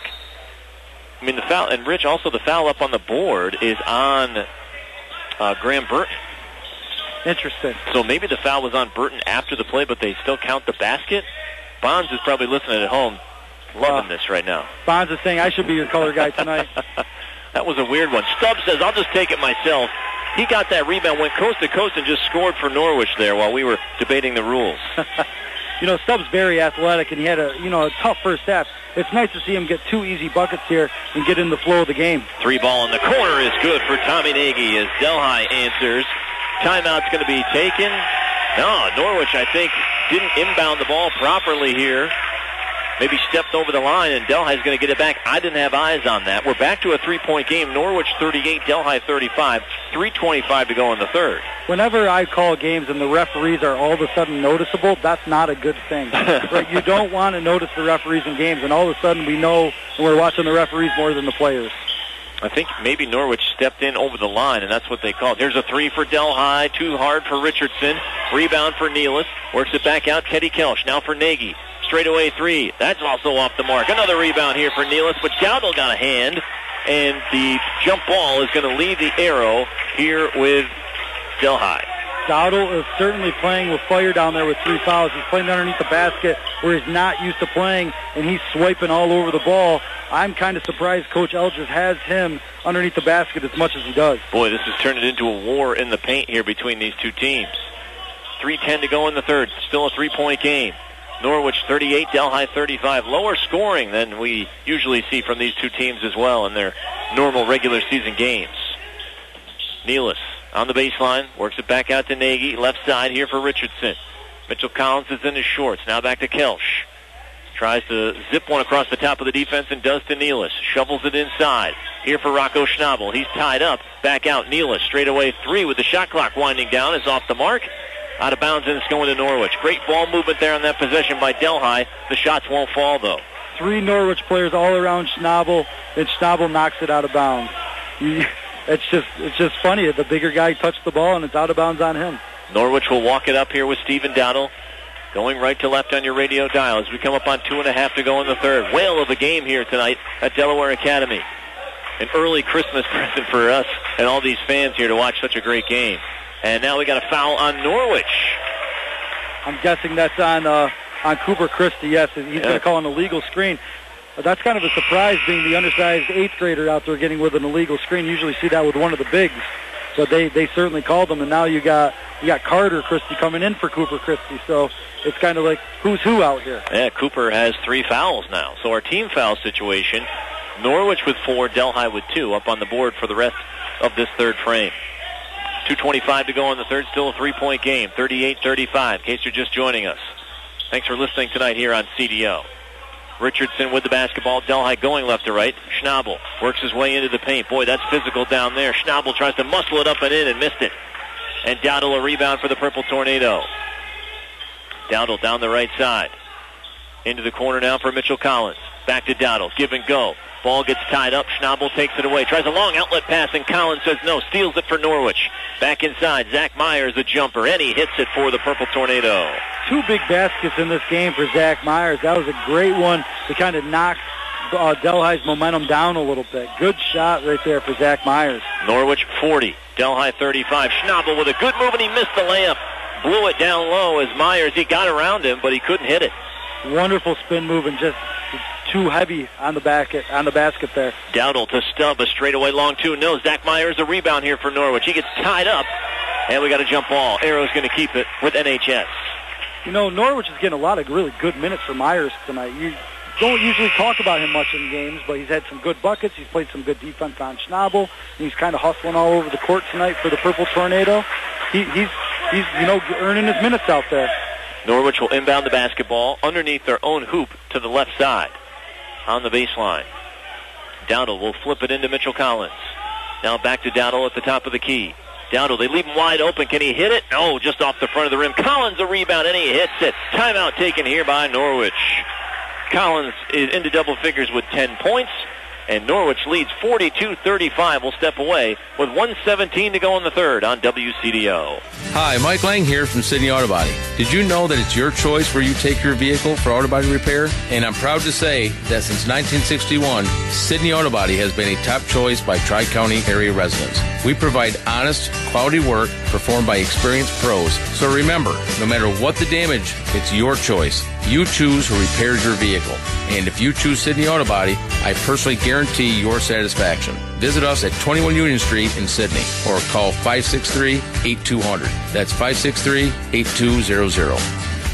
I mean, the foul, and Rich, also the foul up on the board is on Graham Burton. Interesting. So maybe the foul was on Burton after the play, but they still count the basket? Bonds is probably listening at home, loving this right now. Bonds is saying, I should be your color guy tonight. That was a weird one. Stubbs says, I'll just take it myself. He got that rebound, went coast to coast, and just scored for Norwich there while we were debating the rules. Stubbs very athletic, and he had a tough first half. It's nice to see him get 2 easy buckets here and get in the flow of the game. 3 ball in the corner is good for Tommy Nagy as Delhi answers. Timeout's going to be taken. No, Norwich, I think, didn't inbound the ball properly here. Maybe stepped over the line, and Delhi's going to get it back. I didn't have eyes on that. We're back to a 3-point game. Norwich 38, Delhi 35. 3:25 to go in the third. Whenever I call games and the referees are all of a sudden noticeable, that's not a good thing. Right? You don't want to notice the referees in games, and all of a sudden we know we're watching the referees more than the players. I think maybe Norwich stepped in over the line, and that's what they called. Here's a 3 for Delhi. Too hard for Richardson. Rebound for Nealis. Works it back out. Teddy Kelsch now for Nagy. Straightaway 3. That's also off the mark. Another rebound here for Nealis, but Dowdle got a hand, and the jump ball is going to lead the arrow here with Delhi. Dowdle is certainly playing with fire down there with 3 fouls. He's playing underneath the basket where he's not used to playing, and he's swiping all over the ball. I'm kind of surprised Coach Alger has him underneath the basket as much as he does. Boy, this is turning into a war in the paint here between these two teams. 3:10 to go in the third. Still a 3-point game. Norwich 38, Delhi 35. Lower scoring than we usually see from these two teams as well in their normal regular season games. Nealis on the baseline, works it back out to Nagy. Left side here for Richardson. Mitchell Collins is in his shorts. Now back to Kelsch. Tries to zip one across the top of the defense and does to Nealis. Shovels it inside. Here for Rocco Schnabel. He's tied up. Back out Nealis. Straightaway 3 with the shot clock winding down. Is off the mark. Out of bounds, and it's going to Norwich. Great ball movement there on that possession by Delhi. The shots won't fall, though. three Norwich players all around Schnabel, and Schnabel knocks it out of bounds. It's just funny. The bigger guy touched the ball, and it's out of bounds on him. Norwich will walk it up here with Stephen Dowdle. Going right to left on your radio dial as we come up on 2.5 to go in the third. Whale of a game here tonight at Delaware Academy. An early Christmas present for us and all these fans here to watch such a great game. And now we got a foul on Norwich. I'm guessing that's on Cooper Christie. Yes, he's going to call an illegal screen. That's kind of a surprise, being the undersized 8th grader out there getting with an illegal screen. You usually see that with one of the bigs. So they certainly called him, and now you got Carter Christie coming in for Cooper Christie. So it's kind of like who's who out here. Yeah, Cooper has 3 fouls now. So our team foul situation, Norwich with 4, Delhi with 2, up on the board for the rest of this third frame. 2:25 to go in the third, still a 3-point game, 38-35, in case you're just joining us. Thanks for listening tonight here on CDO. Richardson with the basketball. Delhi going left to right. Schnabel works his way into the paint. Boy, that's physical down there. Schnabel tries to muscle it up and in and missed it. And Dowdle a rebound for the Purple Tornado. Dowdle down the right side. Into the corner now for Mitchell Collins. Back to Dowdle. Give and go. Ball gets tied up. Schnabel takes it away. Tries a long outlet pass, and Collins says no. Steals it for Norwich. Back inside. Zach Myers, a jumper, and he hits it for the Purple Tornado. 2 big baskets in this game for Zach Myers. That was a great one to kind of knock Delhi's momentum down a little bit. Good shot right there for Zach Myers. Norwich 40, Delhi 35. Schnabel with a good move, and he missed the layup. Blew it down low as Myers, he got around him, but he couldn't hit it. Wonderful spin move, and just too heavy on the basket there. Dowdle to Stubb, a straightaway long 2. No, Zach Myers a rebound here for Norwich. He gets tied up, and we got a jump ball. Arrow's going to keep it with NHS. You know, Norwich is getting a lot of really good minutes for Myers tonight. You don't usually talk about him much in games, but he's had some good buckets. He's played some good defense on Schnabel. And he's kind of hustling all over the court tonight for the Purple Tornado. He's earning his minutes out there. Norwich will inbound the basketball underneath their own hoop to the left side on the baseline. Dowdle will flip it into Mitchell Collins. Now back to Dowdle at the top of the key. Dowdle, they leave him wide open. Can he hit it? No, just off the front of the rim. Collins a rebound, and he hits it. Timeout taken here by Norwich. Collins is into double figures with 10 points, and Norwich leads 42-35. Will step away with 1:17 to go in the third on WCDO. Hi, Mike Lang here from Sydney Auto Body. Did you know that it's your choice where you take your vehicle for auto body repair? And I'm proud to say that since 1961, Sydney Auto Body has been a top choice by Tri-County area residents. We provide honest, quality work performed by experienced pros. So remember, no matter what the damage, it's your choice. You choose who repairs your vehicle. And if you choose Sydney Auto Body, I personally guarantee your satisfaction. Visit us at 21 Union Street in Sydney or call 563-8200. That's 563-8200.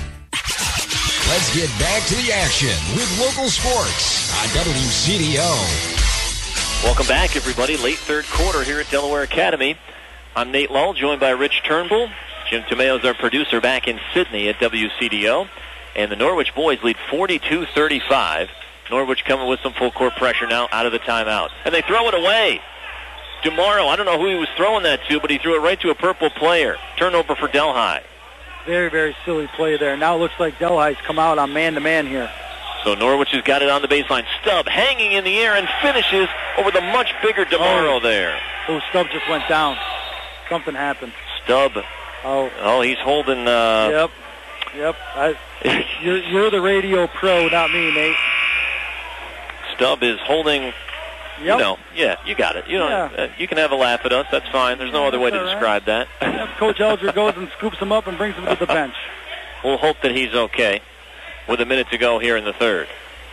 Let's get back to the action with local sports on WCDO. Welcome back, everybody. Late third quarter here at Delaware Academy. I'm Nate Lull, joined by Rich Turnbull. Jim Tomeo is our producer back in Sydney at WCDO. And the Norwich boys lead 42-35. Norwich coming with some full court pressure now out of the timeout. And they throw it away. DeMauro, I don't know who he was throwing that to, but he threw it right to a purple player. Turnover for Delhi. Very, very silly play there. Now it looks like Delhi's come out on man-to-man here. So Norwich has got it on the baseline. Stubb hanging in the air and finishes over the much bigger DeMauro there. Oh, Stubb just went down. Something happened. Stubb. Oh, he's holding... Yep. You're the radio pro, not me, Nate. Stubb is holding... Yep. You got it. You can have a laugh at us. That's fine. There's no other way to describe that. Coach Elger goes and scoops him up and brings him to the bench. We'll hope that he's okay with a minute to go here in the third.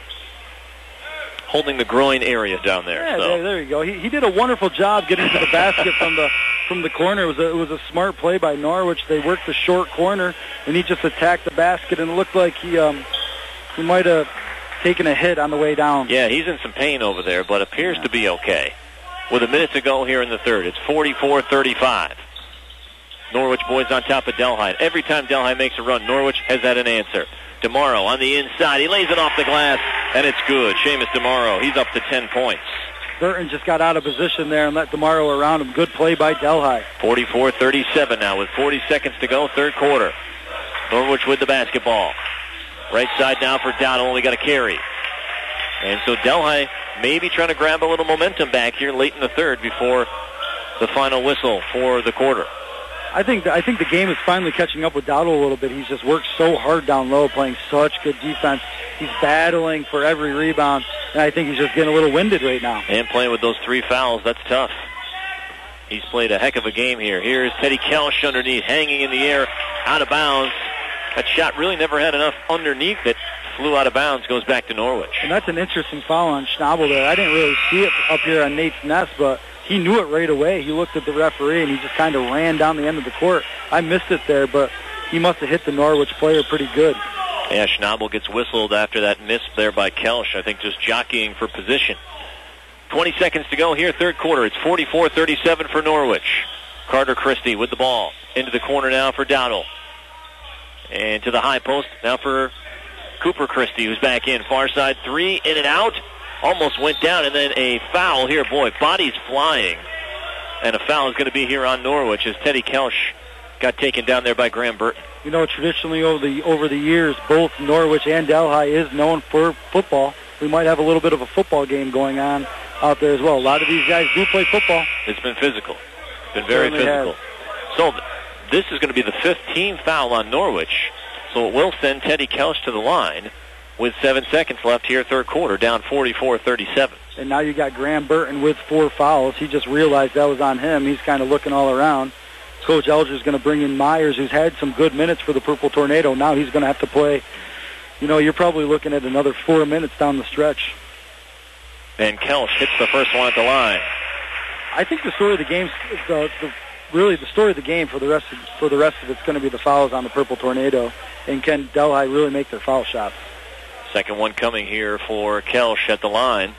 Holding the groin area down there. Yeah, there you go. He did a wonderful job getting to the basket from the corner. It was a smart play by Norwich. They worked the short corner, and he just attacked the basket, and it looked like he might have taken a hit on the way down. Yeah, he's in some pain over there, but appears to be okay. With a minute to go here in the third, it's 44-35. Norwich boys on top of Delhi. Every time Delhi makes a run, Norwich has had an answer. DeMauro on the inside. He lays it off the glass, and it's good. Seamus DeMauro, he's up to 10 points. Burton just got out of position there and let DeMauro around him. Good play by Delhi. 44-37 now with 40 seconds to go, third quarter. Norwich with the basketball. Right side now for Dowdle. Only got a carry. And so Delhi maybe trying to grab a little momentum back here late in the third before the final whistle for the quarter. I think the game is finally catching up with Dowdle a little bit. He's just worked so hard down low, playing such good defense. He's battling for every rebound, and I think he's just getting a little winded right now. And playing with those 3 fouls, that's tough. He's played a heck of a game here. Here's Teddy Kelsch underneath, hanging in the air, out of bounds. That shot really never had enough underneath it. Flew out of bounds, goes back to Norwich. And that's an interesting foul on Schnabel there. I didn't really see it up here on Nate's Nest, but he knew it right away. He looked at the referee, and he just kind of ran down the end of the court. I missed it there, but he must have hit the Norwich player pretty good. Yeah, Schnabel gets whistled after that miss there by Kelsch. I think just jockeying for position. 20 seconds to go here, third quarter. It's 44-37 for Norwich. Carter Christie with the ball. Into the corner now for Dowdle. And to the high post now for Cooper Christie, who's back in. Far side three, in and out. Almost went down, and then a foul here. Boy, bodies flying. And a foul is going to be here on Norwich as Teddy Kelsch got taken down there by Graham Burton. You know, traditionally over the years, both Norwich and Delhi is known for football. We might have a little bit of a football game going on out there as well. A lot of these guys do play football. It's been physical. It's been very physical. So this is going to be the 15th foul on Norwich. So it will send Teddy Kelsch to the line with 7 seconds left here, third quarter, down 44-37. And now you got Graham Burton with 4 fouls. He just realized that was on him. He's kind of looking all around. Coach Elger's going to bring in Myers, who's had some good minutes for the Purple Tornado. Now he's going to have to play. You know, you're probably looking at another 4 minutes down the stretch. And Kelsch hits the first one at the line. I think the story of the game, really the story of the game for the rest of it's going to be the fouls on the Purple Tornado, and can Delhi really make their foul shots? Second one coming here for Kelsch at the line,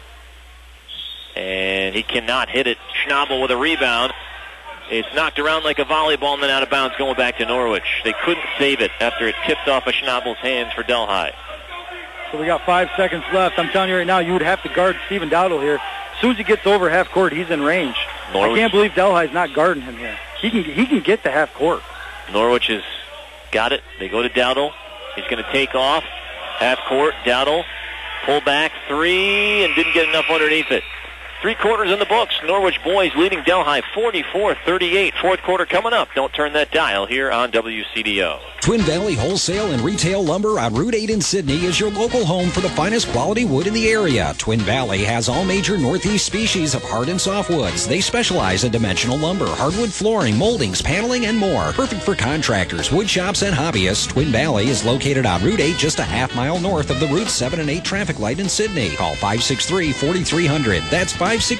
and he cannot hit it. Schnabel with a rebound. It's knocked around like a volleyball and then out of bounds, going back to Norwich. They couldn't save it after it tipped off of Schnabel's hands for Delhi. So we got 5 seconds left. I'm telling you right now, you would have to guard Stephen Dowdle here. As soon as he gets over half court, he's in range. Norwich. I can't believe Delhi's not guarding him here. He can get to half court. Norwich has got it. They go to Dowdle. He's going to take off. Half court, Dowdle. Pull back, three, and didn't get enough underneath it. 3 quarters in the books. Norwich boys leading Delhi 44-38. Fourth quarter coming up. Don't turn that dial here on WCDO. Twin Valley Wholesale and Retail Lumber on Route 8 in Sydney is your local home for the finest quality wood in the area. Twin Valley has all major Northeast species of hard and softwoods. They specialize in dimensional lumber, hardwood flooring, moldings, paneling, and more. Perfect for contractors, wood shops, and hobbyists. Twin Valley is located on Route 8, just a half mile north of the Route 7 and 8 traffic light in Sydney. Call 563-4300. That's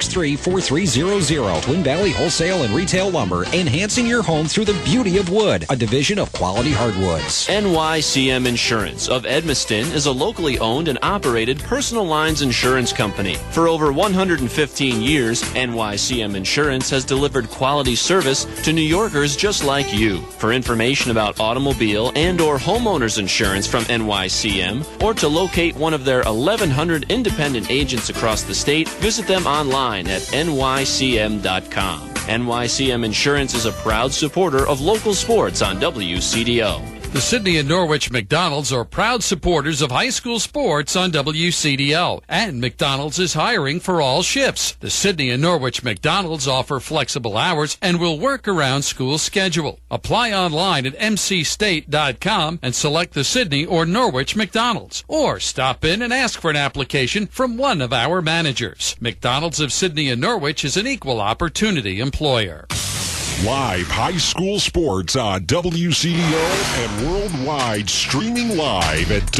563-4300. Twin Valley Wholesale and Retail Lumber, enhancing your home through the beauty of wood, a division of Quality Hardwoods. NYCM Insurance of Edmiston is a locally owned and operated personal lines insurance company. For over 115 years, NYCM Insurance has delivered quality service to New Yorkers just like you. For information about automobile and or homeowners insurance from NYCM, or to locate one of their 1,100 independent agents across the state, visit them online at nycm.com. NYCM Insurance is a proud supporter of local sports on WCDO. The Sydney and Norwich McDonald's are proud supporters of high school sports on WCDO, and McDonald's is hiring for all shifts. The Sydney and Norwich McDonald's offer flexible hours and will work around school schedule. Apply online at mcstate.com and select the Sydney or Norwich McDonald's, or stop in and ask for an application from one of our managers. McDonald's of Sydney and Norwich is an equal opportunity employer. Live high school sports on WCDO and worldwide, streaming live at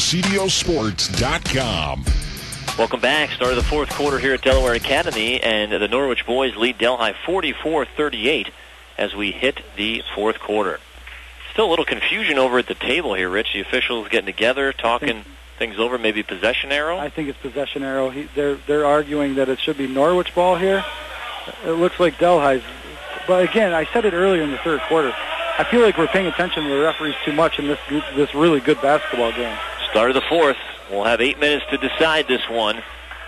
WCDOsports.com. Welcome back. Start of the fourth quarter here at Delaware Academy, and the Norwich boys lead Delhi 44-38 as we hit the fourth quarter. Still a little confusion over at the table here, Rich. The officials getting together, talking things over, maybe possession arrow? I think it's possession arrow. They're arguing that it should be Norwich ball here. It looks like Delhi's. But again, I said it earlier in the third quarter. I feel like we're paying attention to the referees too much in this really good basketball game. Start of the fourth. We'll have 8 minutes to decide this one.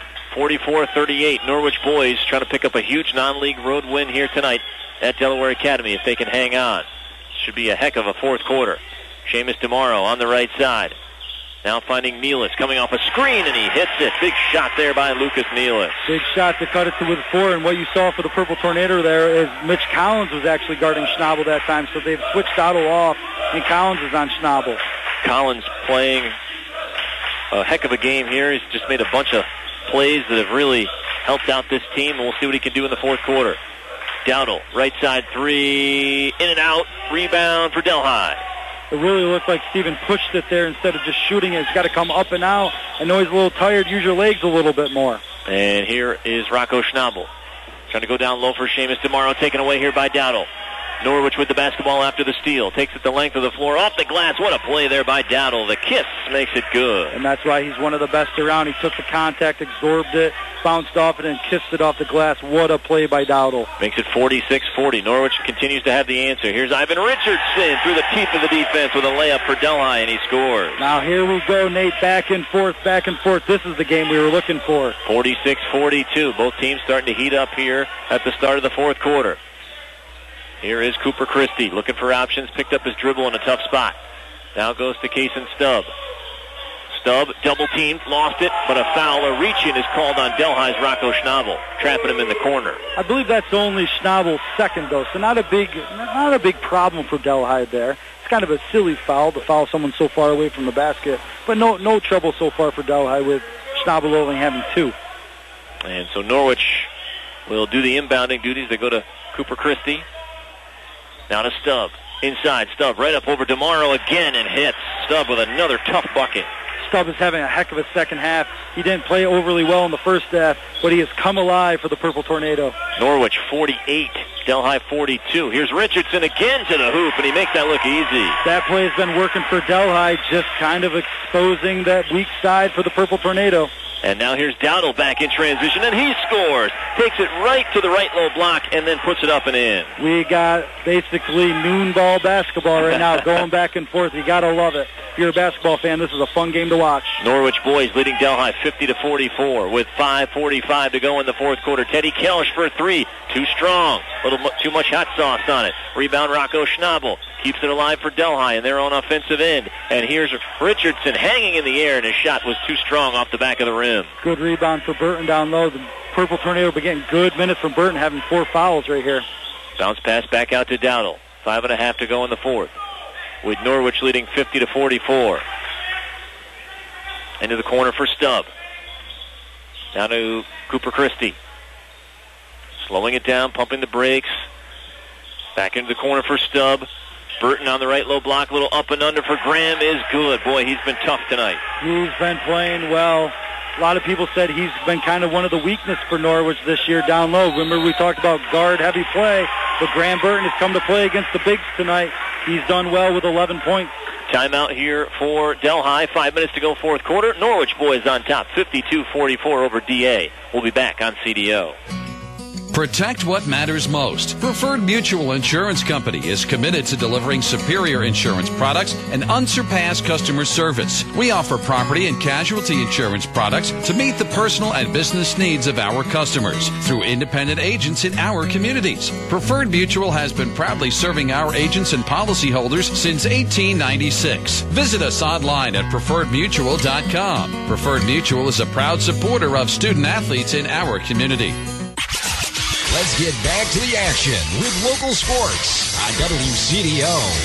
44-38. Norwich boys trying to pick up a huge non-league road win here tonight at Delaware Academy if they can hang on. Should be a heck of a fourth quarter. Seamus DeMauro on the right side. Now finding Nealis coming off a screen, and he hits it. Big shot there by Lucas Nealis. Big shot to cut it to with 4, and what you saw for the Purple Tornado there is Mitch Collins was actually guarding Schnabel that time, so they've switched Dowdle off, and Collins is on Schnabel. Collins playing a heck of a game here. He's just made a bunch of plays that have really helped out this team, and we'll see what he can do in the fourth quarter. Dowdle, right side 3, in and out, rebound for Delhi. It really looked like Steven pushed it there instead of just shooting it. It's got to come up and out. I know he's a little tired. Use your legs a little bit more. And here is Rocco Schnabel. Trying to go down low for Seamus DeMauro, taken away here by Dowdle. Norwich with the basketball after the steal. Takes it the length of the floor, off the glass. What a play there by Dowdle. The kiss makes it good. And that's why he's one of the best around. He took the contact, absorbed it, bounced off it, and kissed it off the glass. What a play by Dowdle. Makes it 46-40. Norwich continues to have the answer. Here's Ivan Richardson through the teeth of the defense with a layup for Delhi, and he scores. Now here we go, Nate. Back and forth, back and forth. This is the game we were looking for. 46-42. Both teams starting to heat up here at the start of the fourth quarter. Here is Cooper Christie looking for options, picked up his dribble in a tough spot. Now goes to Kaysen Stubb. Stubb double-teamed, lost it, but a foul, a reach-in is called on Delhi's Rocco Schnabel, trapping him in the corner. I believe that's only Schnabel's second, though, so not a big problem for Delhi there. It's kind of a silly foul to foul someone so far away from the basket, but no trouble so far for Delhi with Schnabel only having 2. And so Norwich will do the inbounding duties. They go to Cooper Christie. Now to Stubb. Inside, Stubb right up over DeMauro again and hits. Stubb with another tough bucket. Stubb is having a heck of a second half. He didn't play overly well in the first half, but he has come alive for the Purple Tornado. Norwich 48, Delhi 42. Here's Richardson again to the hoop, and he makes that look easy. That play has been working for Delhi, just kind of exposing that weak side for the Purple Tornado. And now here's Dowdle back in transition, and he scores. Takes it right to the right low block, and then puts it up and in. We got basically noon ball basketball right now, going back and forth. You got to love it. If you're a basketball fan, this is a fun game to watch. Norwich boys leading Delhi 50-44 with 5:45 to go in the fourth quarter. Teddy Kelsch for 3. Too strong. A little too much hot sauce on it. Rebound Rocco Schnabel. Keeps it alive for Delhi in their own offensive end. And here's Richardson hanging in the air, and his shot was too strong off the back of the rim. Good rebound for Burton down low. The Purple Tornado been getting good minutes from Burton, having 4 fouls right here. Bounce pass back out to Dowdle. 5.5 to go in the fourth. With Norwich leading 50-44. Into the corner for Stubb. Down to Cooper Christie. Slowing it down, pumping the brakes. Back into the corner for Stubb. Burton on the right low block, a little up and under for Graham is good. Boy, he's been tough tonight. He's been playing well. A lot of people said he's been kind of one of the weakness for Norwich this year down low. Remember we talked about guard-heavy play, but Graham Burton has come to play against the bigs tonight. He's done well with 11 points. Timeout here for Delhi. 5 minutes to go fourth quarter. Norwich boys on top, 52-44 over DA. We'll be back on CDO. Protect what matters most. Preferred Mutual Insurance Company is committed to delivering superior insurance products and unsurpassed customer service. We offer property and casualty insurance products to meet the personal and business needs of our customers through independent agents in our communities. Preferred Mutual has been proudly serving our agents and policyholders since 1896. Visit us online at preferredmutual.com. Preferred Mutual is a proud supporter of student athletes in our community. Let's get back to the action with local sports on WCDO.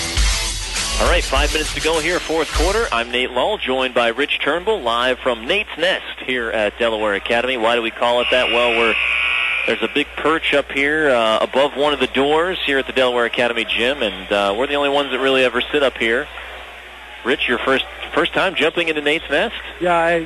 All right, 5 minutes to go here, fourth quarter. I'm Nate Lull, joined by Rich Turnbull, live from Nate's Nest here at Delaware Academy. Why do we call it that? Well, there's a big perch up here above one of the doors here at the Delaware Academy gym, and we're the only ones that really ever sit up here. Rich, your first time jumping into Nate's Nest? Yeah,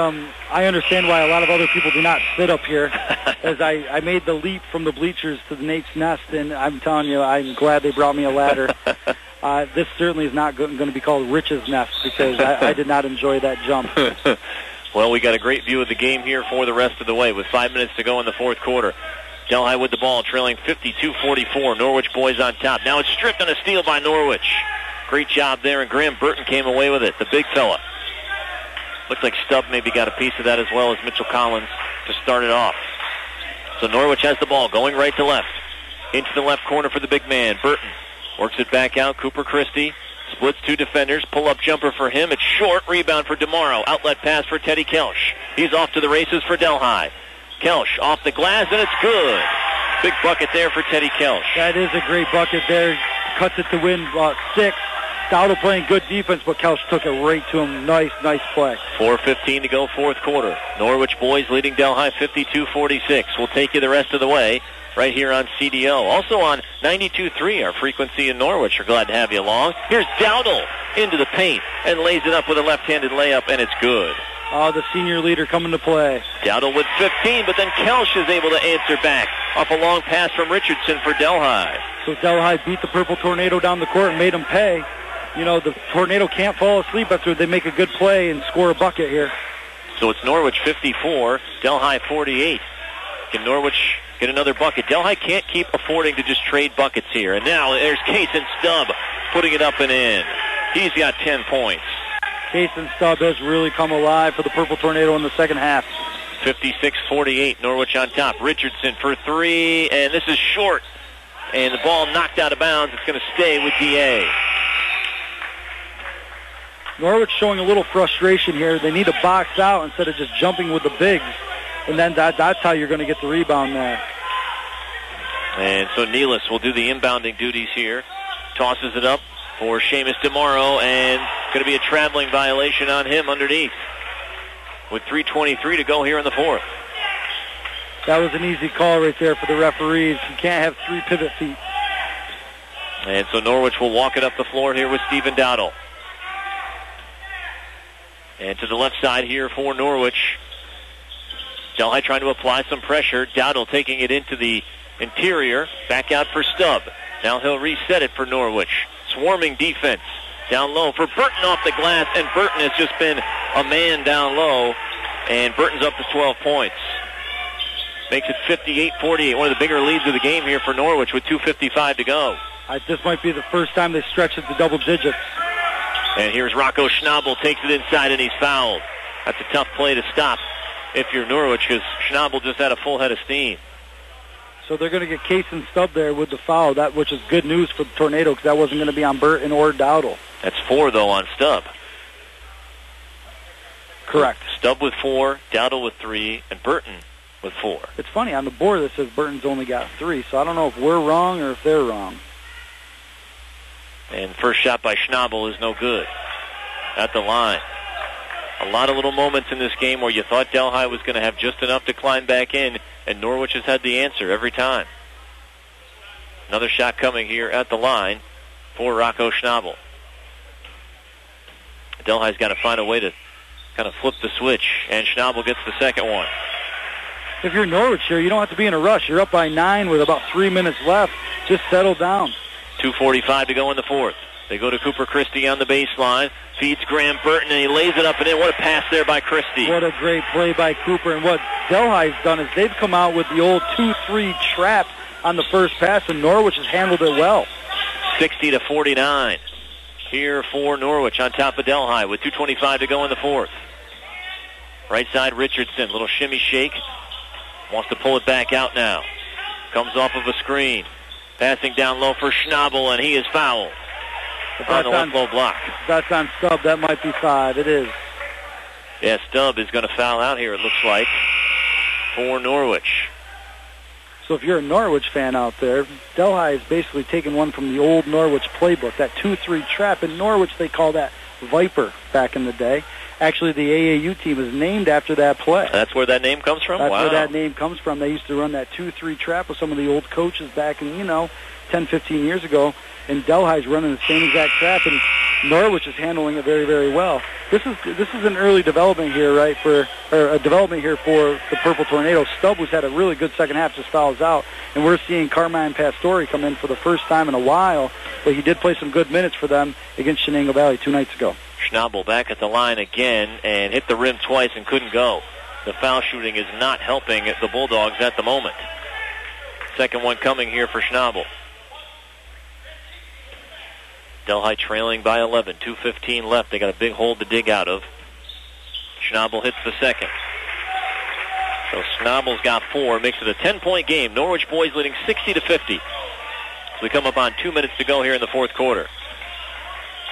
I understand why a lot of other people do not sit up here, as I made the leap from the bleachers to the Nate's Nest, and I'm telling you, I'm glad they brought me a ladder. This certainly is not going to be called Rich's Nest, because I did not enjoy that jump. Well, we got a great view of the game here for the rest of the way with 5 minutes to go in the fourth quarter. Delhi with the ball, trailing 52-44. Norwich boys on top. Now it's stripped on a steal by Norwich. Great job there, and Graham Burton came away with it, the big fella. Looks like Stubb maybe got a piece of that as well as Mitchell Collins to start it off. So Norwich has the ball going right to left. Into the left corner for the big man. Burton works it back out. Cooper Christie Splits 2 defenders. Pull-up jumper for him. It's short. Rebound for DeMauro. Outlet pass for Teddy Kelsch. He's off to the races for Delhi. Kelsch off the glass, and it's good. Big bucket there for Teddy Kelsch. That is a great bucket there. Cuts it to win 6. Dowdle playing good defense, but Kelsch took it right to him. Nice play. 4:15 to go, fourth quarter. Norwich boys leading Delhi 52-46. We'll take you the rest of the way right here on CDO. Also on 92.3, our frequency in Norwich. We're glad to have you along. Here's Dowdle into the paint and lays it up with a left-handed layup, and it's good. The senior leader coming to play. Dowdle with 15, but then Kelsch is able to answer back off a long pass from Richardson for Delhi. So Delhi beat the Purple Tornado down the court and made them pay. You know, the Tornado can't fall asleep after they make a good play and score a bucket here. So it's Norwich 54, Delhi 48. Can Norwich get another bucket? Delhi can't keep affording to just trade buckets here. And now there's Cason Stubb putting it up and in. He's got 10 points. Cason Stubb has really come alive for the Purple Tornado in the second half. 56-48, Norwich on top. Richardson for 3, and this is short. And the ball knocked out of bounds. It's going to stay with DA. Norwich showing a little frustration here. They need to box out instead of just jumping with the bigs. And then that's how you're going to get the rebound there. And so Nealis will do the inbounding duties here. Tosses it up for Seamus DeMauro, and going to be a traveling violation on him underneath. With 3:23 to go here in the fourth. That was an easy call right there for the referees. You can't have 3 pivot feet. And so Norwich will walk it up the floor here with Stephen Dowdle. And to the left side here for Norwich. Delhi trying to apply some pressure. Dowdle taking it into the interior. Back out for Stubb. Now he'll reset it for Norwich. Swarming defense. Down low for Burton off the glass. And Burton has just been a man down low. And Burton's up to 12 points. Makes it 58-48. One of the bigger leads of the game here for Norwich with 2:55 to go. This might be the first time they stretch it to double digits. And here's Rocco Schnabel, takes it inside, and he's fouled. That's a tough play to stop if you're Norwich, because Schnabel just had a full head of steam. So they're going to get Cason Stubb there with the foul, which is good news for the Tornado, because that wasn't going to be on Burton or Dowdle. That's 4, though, on Stubb. Correct. Stubb with 4, Dowdle with 3, and Burton with 4. It's funny, on the board it says Burton's only got 3, so I don't know if we're wrong or if they're wrong. And first shot by Schnabel is no good at the line. A lot of little moments in this game where you thought Delhi was going to have just enough to climb back in, and Norwich has had the answer every time. Another shot coming here at the line for Rocco Schnabel. Delhi's got to find a way to kind of flip the switch, and Schnabel gets the second one. If you're Norwich here, you don't have to be in a rush. You're up by 9 with about 3 minutes left. Just settle down. 2:45 to go in the fourth. They go to Cooper Christie on the baseline. Feeds Graham Burton, and he lays it up and in. What a pass there by Christie. What a great play by Cooper. And what Delhi's done is they've come out with the old 2-3 trap on the first pass, and Norwich has handled it well. 60-49 here for Norwich on top of Delhi with 2:25 to go in the fourth. Right side Richardson, little shimmy shake. Wants to pull it back out now. Comes off of a screen. Passing down low for Schnabel, and he is fouled on the one-low block. That's on Stubb. That might be 5. It is. Yeah, Stubb is going to foul out here, it looks like, for Norwich. So if you're a Norwich fan out there, Delhi is basically taking one from the old Norwich playbook, that 2-3 trap. In Norwich, they call that Viper back in the day. Actually, the AAU team is named after that play. That's where that name comes from? That's wow. where that name comes from. They used to run that 2-3 trap with some of the old coaches back in, 10, 15 years ago. And Delhi's running the same exact trap, and Norwich is handling it very, very well. This is an early development here, right, for the Purple Tornado. Stubb, who's had a really good second half, just fouls out. And we're seeing Carmine Pastore come in for the first time in a while, but he did play some good minutes for them against Shenango Valley 2 nights ago. Schnabel back at the line again and hit the rim twice and couldn't go. The foul shooting is not helping the Bulldogs at the moment. Second one coming here for Schnabel. Delhi trailing by 11. 2:15 left. They got a big hole to dig out of. Schnabel hits the second. So Schnabel's got 4. Makes it a 10-point game. Norwich boys leading 60-50. We come up on 2 minutes to go here in the fourth quarter.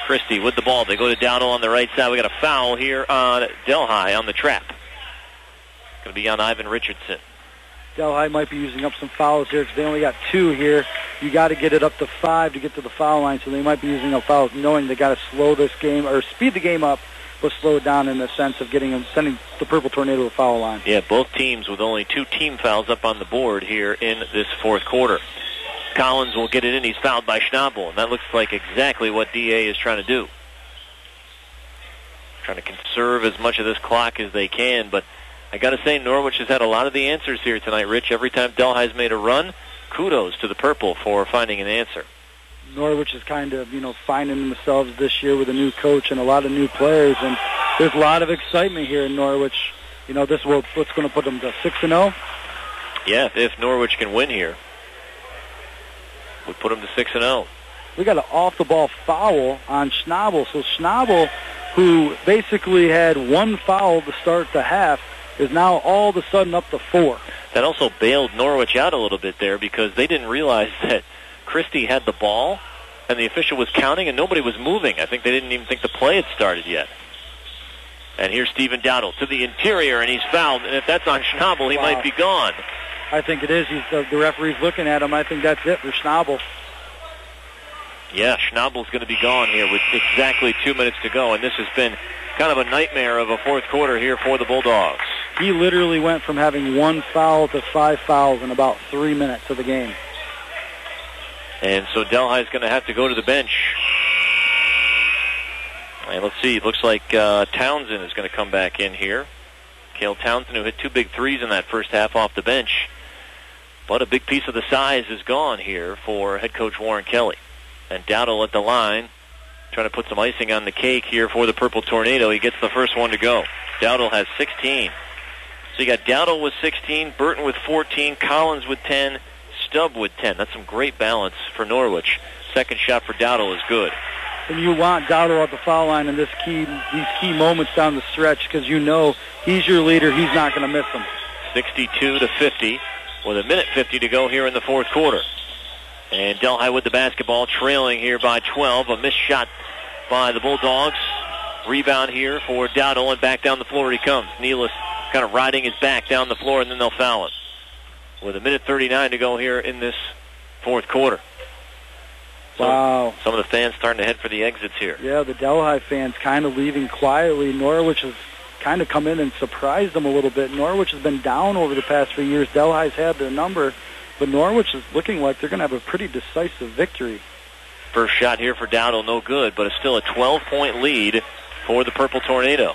Christie with the ball. They go to Dowdle on the right side. We got a foul here on Delhi on the trap. Going to be on Ivan Richardson. Delhi might be using up some fouls here because they only got 2 here. You got to get it up to 5 to get to the foul line, so they might be using up fouls, knowing they got to slow this game or speed the game up, but slow it down in the sense of sending the Purple Tornado to the foul line. Yeah, both teams with only 2 team fouls up on the board here in this fourth quarter. Collins will get it in. He's fouled by Schnabel, and that looks like exactly what DA is trying to do. Trying to conserve as much of this clock as they can, but I got to say, Norwich has had a lot of the answers here tonight, Rich. Every time Delhi's made a run, kudos to the Purple for finding an answer. Norwich is kind of, finding themselves this year with a new coach and a lot of new players, and there's a lot of excitement here in Norwich. This will what's going to put them to 6-0. Yeah, if Norwich can win here, would put them to 6-0. We got an off-the-ball foul on Schnabel. So Schnabel, who basically had 1 foul to start the half, is now all of a sudden up to 4. That also bailed Norwich out a little bit there because they didn't realize that Christie had the ball and the official was counting and nobody was moving. I think they didn't even think the play had started yet. And here's Stephen Dowdle to the interior, and he's fouled. And if that's on Schnabel, he might be gone. I think it is. The referee's looking at him. I think that's it for Schnabel. Yeah, Schnabel's going to be gone here with exactly 2 minutes to go, and this has been kind of a nightmare of a fourth quarter here for the Bulldogs. He literally went from having 1 foul to 5 fouls in about 3 minutes of the game. And so Delhi's going to have to go to the bench. And let's see, it looks like Townsend is going to come back in here. Cale Townsend, who hit 2 big threes in that first half off the bench. But a big piece of the size is gone here for head coach Warren Kelly. And Dowdle at the line, trying to put some icing on the cake here for the Purple Tornado. He gets the first one to go. Dowdle has 16. So you got Dowdle with 16, Burton with 14, Collins with 10, Stubb with 10. That's some great balance for Norwich. Second shot for Dowdle is good. And you want Dowdle at the foul line in these key moments down the stretch because he's your leader. He's not going to miss them. 62-50 with 1:50 to go here in the fourth quarter. And Delhi with the basketball, trailing here by 12. A missed shot by the Bulldogs. Rebound here for Dowdle, and back down the floor he comes. Nealis kind of riding his back down the floor, and then they'll foul him. With 1:39 to go here in this fourth quarter. So wow. Some of the fans starting to head for the exits here. Yeah, the Delhi fans kind of leaving quietly. Norwich has kind of come in and surprised them a little bit. Norwich has been down over the past few years. Delhi's had their number. But Norwich is looking like they're going to have a pretty decisive victory. First shot here for Dowdle, no good, but it's still a 12-point lead for the Purple Tornado.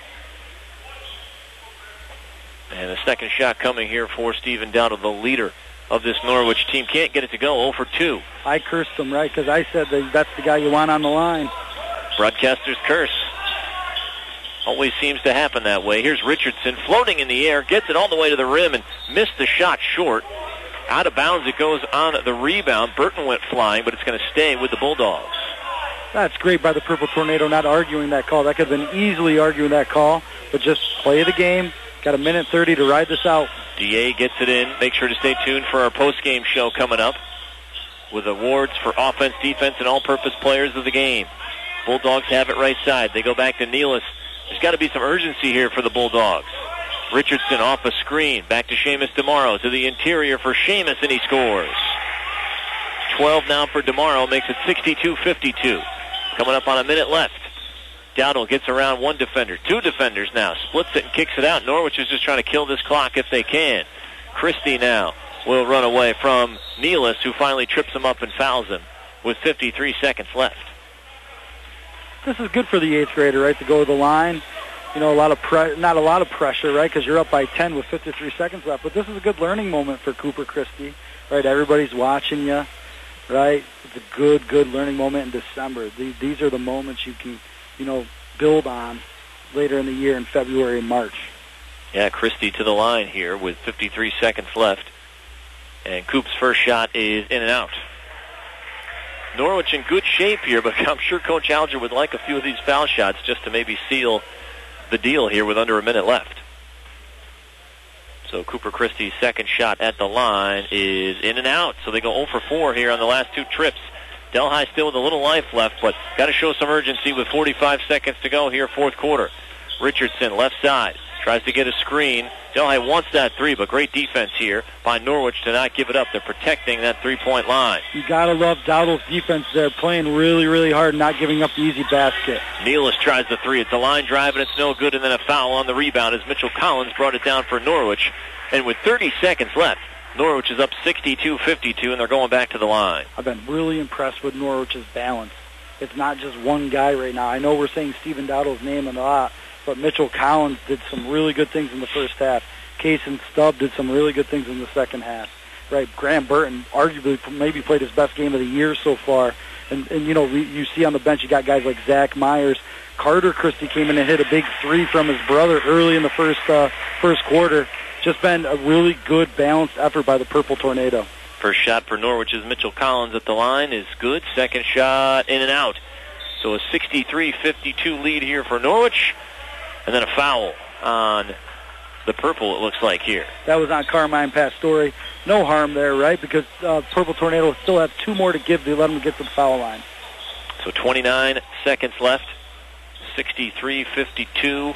And the second shot coming here for Stephen Dowdle, the leader of this Norwich team. Can't get it to go, 0 for 2. I cursed him, right, because I said that's the guy you want on the line. Broadcaster's curse. Always seems to happen that way. Here's Richardson floating in the air, gets it all the way to the rim and missed the shot short. Out of bounds, it goes on the rebound. Burton went flying, but it's going to stay with the Bulldogs. That's great by the Purple Tornado not arguing that call. That could have been easily arguing that call, but just play the game. Got 1:30 to ride this out. DA gets it in. Make sure to stay tuned for our post-game show coming up with awards for offense, defense, and all-purpose players of the game. Bulldogs have it right side. They go back to Nealis. There's got to be some urgency here for the Bulldogs. Richardson off a screen. Back to Seamus DeMauro to the interior for Seamus, and he scores. 12 now for DeMauro, makes it 62-52. Coming up on a minute left. Dowdle gets around one defender. 2 defenders now. Splits it and kicks it out. Norwich is just trying to kill this clock if they can. Christie now will run away from Nealis, who finally trips him up and fouls him with 53 seconds left. This is good for the 8th grader, right, to go to the line. Not a lot of pressure, right, because you're up by 10 with 53 seconds left. But this is a good learning moment for Cooper Christie, right? Everybody's watching you, right? It's a good learning moment in December. These are the moments you can, build on later in the year in February and March. Yeah, Christie to the line here with 53 seconds left. And Coop's first shot is in and out. Norwich in good shape here, but I'm sure Coach Alger would like a few of these foul shots just to maybe seal the deal here with under a minute left. So Cooper Christie's second shot at the line is in and out. So they go 0 for 4 here on the last 2 trips. Delhi still with a little life left, but got to show some urgency with 45 seconds to go here, fourth quarter. Richardson, left side, tries to get a screen. Delhi wants that three, but great defense here by Norwich to not give it up. They're protecting that three-point line. You got to love Dowdle's defense there, playing really, really hard, not giving up the easy basket. Nealis tries the three. It's a line drive, and it's no good, and then a foul on the rebound as Mitchell Collins brought it down for Norwich. And with 30 seconds left, Norwich is up 62-52, and they're going back to the line. I've been really impressed with Norwich's balance. It's not just one guy right now. I know we're saying Stephen Dowdle's name a lot, but Mitchell Collins did some really good things in the first half. Kaysen Stubb did some really good things in the second half. Right, Graham Burton arguably maybe played his best game of the year so far. And you know, you see on the bench you got guys like Zach Myers. Carter Christie came in and hit a big three from his brother early in the first quarter. Just been a really good, balanced effort by the Purple Tornado. First shot for Norwich's Mitchell Collins at the line is good. Second shot in and out. So a 63-52 lead here for Norwich. And then a foul on the Purple, it looks like here. That was on Carmine Pastore. No harm there, right? Because Purple Tornado still have two more to give to let them get to the foul line. So 29 seconds left. 63-52.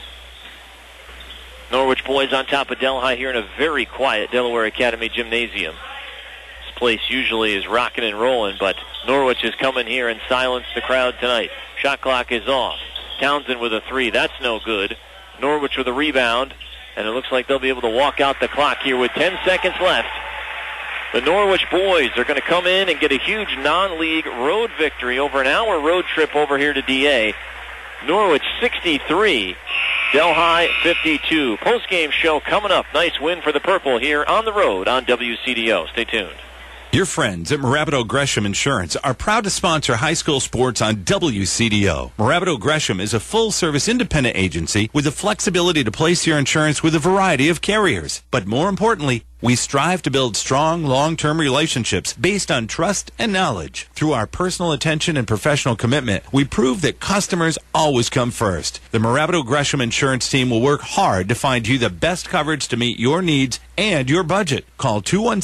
Norwich boys on top of Delhi here in a very quiet Delaware Academy gymnasium. This place usually is rocking and rolling, but Norwich is coming here and silence the crowd tonight. Shot clock is off. Townsend with a three. That's no good. Norwich with a rebound, and it looks like they'll be able to walk out the clock here with 10 seconds left. The Norwich boys are going to come in and get a huge non-league road victory over an hour road trip over here to DA. Norwich 63, Delhi 52. Post-game show coming up. Nice win for the Purple here on the road on WCDO. Stay tuned. Your friends at Marabato Gresham Insurance are proud to sponsor high school sports on WCDO. Marabato Gresham is a full-service independent agency with the flexibility to place your insurance with a variety of carriers. But more importantly, we strive to build strong, long-term relationships based on trust and knowledge. Through our personal attention and professional commitment, we prove that customers always come first. The Marabato Gresham Insurance team will work hard to find you the best coverage to meet your needs and your budget. Call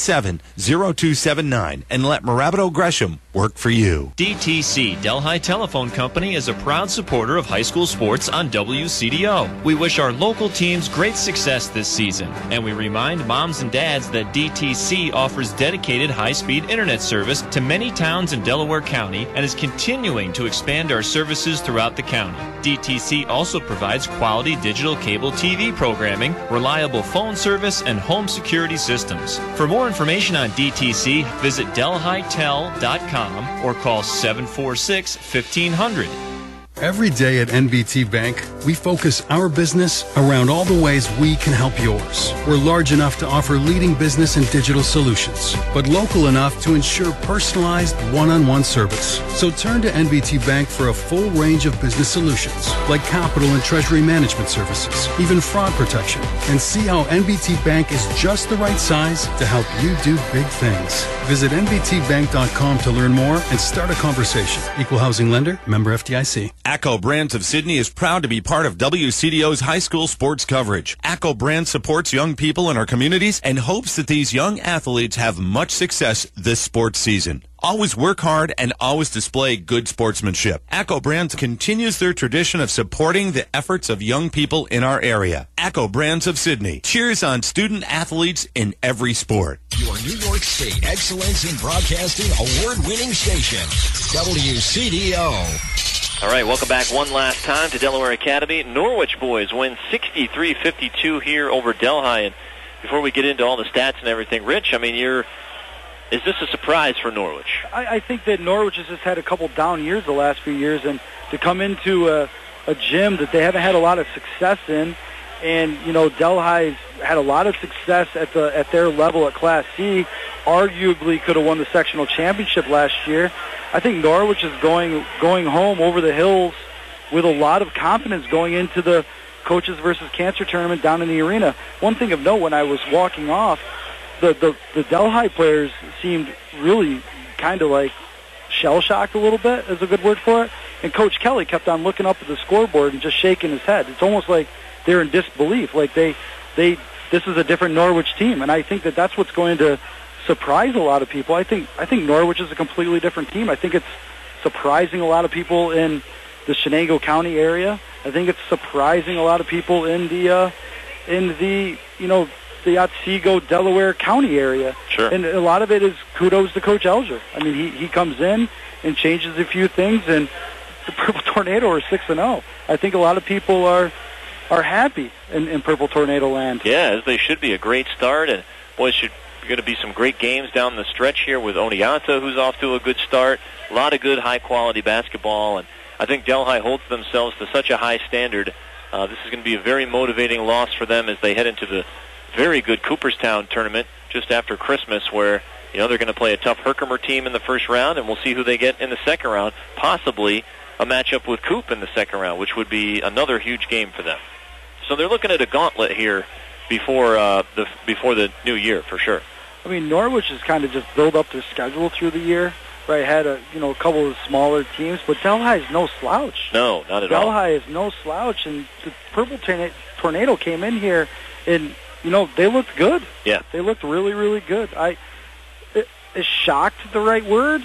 217-0279 and let Marabato Gresham work for you. DTC, Delhi Telephone Company, is a proud supporter of high school sports on WCDO. We wish our local teams great success this season, and we remind moms and dads that DTC offers dedicated high-speed internet service to many towns in Delaware County and is continuing to expand our services throughout the county. DTC also provides quality digital cable TV programming, reliable phone service, and home security systems. For more information on DTC, visit delhitel.com or call 746-1500. Every day at NBT Bank, we focus our business around all the ways we can help yours. We're large enough to offer leading business and digital solutions, but local enough to ensure personalized one-on-one service. So turn to NBT Bank for a full range of business solutions, like capital and treasury management services, even fraud protection, and see how NBT Bank is just the right size to help you do big things. Visit nbtbank.com to learn more and start a conversation. Equal housing lender, member FDIC. ACCO Brands of Sydney is proud to be part of WCDO's high school sports coverage. ACCO Brands supports young people in our communities and hopes that these young athletes have much success this sports season. Always work hard and always display good sportsmanship. ACCO Brands continues their tradition of supporting the efforts of young people in our area. ACCO Brands of Sydney cheers on student athletes in every sport. Your New York State Excellence in Broadcasting award-winning station, WCDO. All right, welcome back one last time to Delaware Academy. Norwich boys win 63-52 here over Delhi. And before we get into all the stats and everything, Rich, I mean, is this a surprise for Norwich? I think that Norwich has just had a couple down years the last few years, and to come into a gym that they haven't had a lot of success in, and you know Delhi's had a lot of success at their level at Class C. Arguably could have won the sectional championship last year. I think Norwich is going home over the hills with a lot of confidence going into the Coaches versus Cancer tournament down in the arena. One thing of note, when I was walking off, the Delhi players seemed really kind of like shell-shocked a little bit, is a good word for it. And Coach Kelly kept on looking up at the scoreboard and just shaking his head. It's almost like they're in disbelief, like this is a different Norwich team. And I think that that's what's going to surprise a lot of people. I think Norwich is a completely different team. I think it's surprising a lot of people in the Shenango County area. I think it's surprising a lot of people in the the Otsego, Delaware County area. Sure. And a lot of it is kudos to Coach Elger. I mean, he comes in and changes a few things, and the Purple Tornado are 6-0. I think a lot of people are happy in Purple Tornado land. Yeah, as they should be. A great start, and boy, should going to be some great games down the stretch here with Oneonta, who's off to a good start. A lot of good, high-quality basketball, and I think Delhi holds themselves to such a high standard. This is going to be a very motivating loss for them as they head into the very good Cooperstown tournament just after Christmas, where they're going to play a tough Herkimer team in the first round, and we'll see who they get in the second round, possibly a matchup with Coop in the second round, which would be another huge game for them. So they're looking at a gauntlet here before the new year, for sure. I mean, Norwich has kind of just built up their schedule through the year. Right, had a couple of smaller teams, but Delhi is no slouch. No, not at all. Delhi is no slouch, and the Purple Tornado came in here, and they looked good. Yeah, they looked really, really good. Is shocked the right word?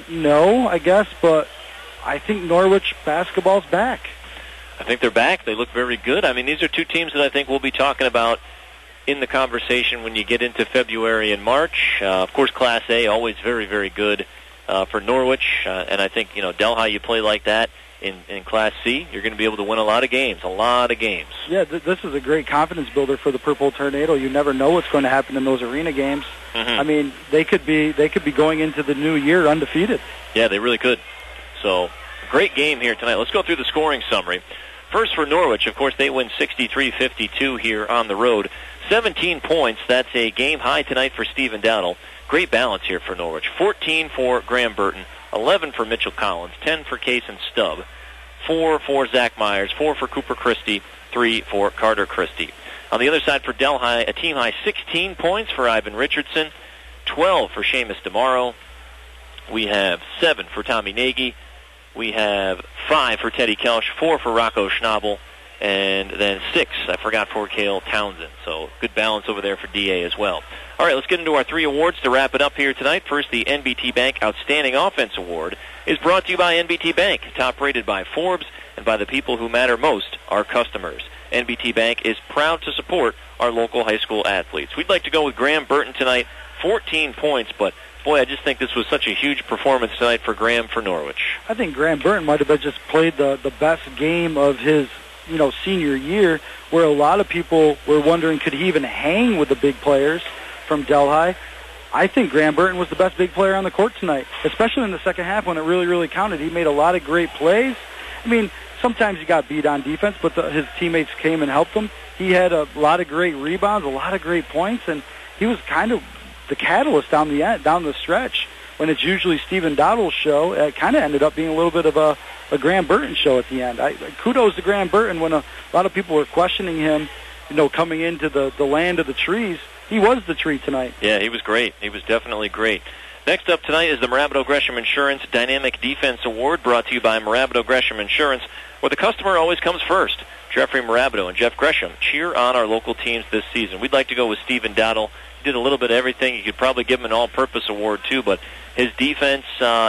No, I guess, but I think Norwich basketball's back. I think they're back. They look very good. I mean, these are two teams that I think we'll be talking about in the conversation when you get into February and March. Of course, Class A, always very, very good for Norwich. And I think, Delhi, you play like that in Class C, you're going to be able to win a lot of games. Yeah, this is a great confidence builder for the Purple Tornado. You never know what's going to happen in those arena games. Mm-hmm. I mean, they could be going into the new year undefeated. Yeah, they really could. So, great game here tonight. Let's go through the scoring summary. First for Norwich, of course, they win 63-52 here on the road. 17 points. That's a game high tonight for Stephen Dowdle. Great balance here for Norwich. 14 for Graham Burton, 11 for Mitchell Collins, 10 for Kaysen Stubb, 4 for Zach Myers, 4 for Cooper Christie, 3 for Carter Christie. On the other side for Delhi, a team high 16 points for Ivan Richardson, 12 for Seamus DeMauro. We have 7 for Tommy Nagy. We have 5 for Teddy Kelsch, 4 for Rocco Schnabel, and then 6, I forgot, for Cale Townsend. So good balance over there for DA as well. All right, let's get into our 3 awards to wrap it up here tonight. First, the NBT Bank Outstanding Offense Award is brought to you by NBT Bank, top rated by Forbes and by the people who matter most, our customers. NBT Bank is proud to support our local high school athletes. We'd like to go with Graham Burton tonight, 14 points, but boy, I just think this was such a huge performance tonight for Graham for Norwich. I think Graham Burton might have just played the best game of his senior year, where a lot of people were wondering, could he even hang with the big players from Delhi? I think Graham Burton was the best big player on the court tonight, especially in the second half when it really, really counted. He made a lot of great plays. I mean, sometimes he got beat on defense, but his teammates came and helped him. He had a lot of great rebounds, a lot of great points, and he was kind of the catalyst down the stretch. When it's usually Stephen Dowdle's show, it kind of ended up being a little bit of a Graham Burton show at the end. Kudos to Graham Burton when a lot of people were questioning him, coming into the land of the trees. He was the tree tonight. Yeah, he was great. He was definitely great. Next up tonight is the Mirabito Gresham Insurance Dynamic Defense Award, brought to you by Mirabito Gresham Insurance, where the customer always comes first. Jeffrey Mirabito and Jeff Gresham cheer on our local teams this season. We'd like to go with Stephen Dowdle. He did a little bit of everything. You could probably give him an all-purpose award, too, but his defense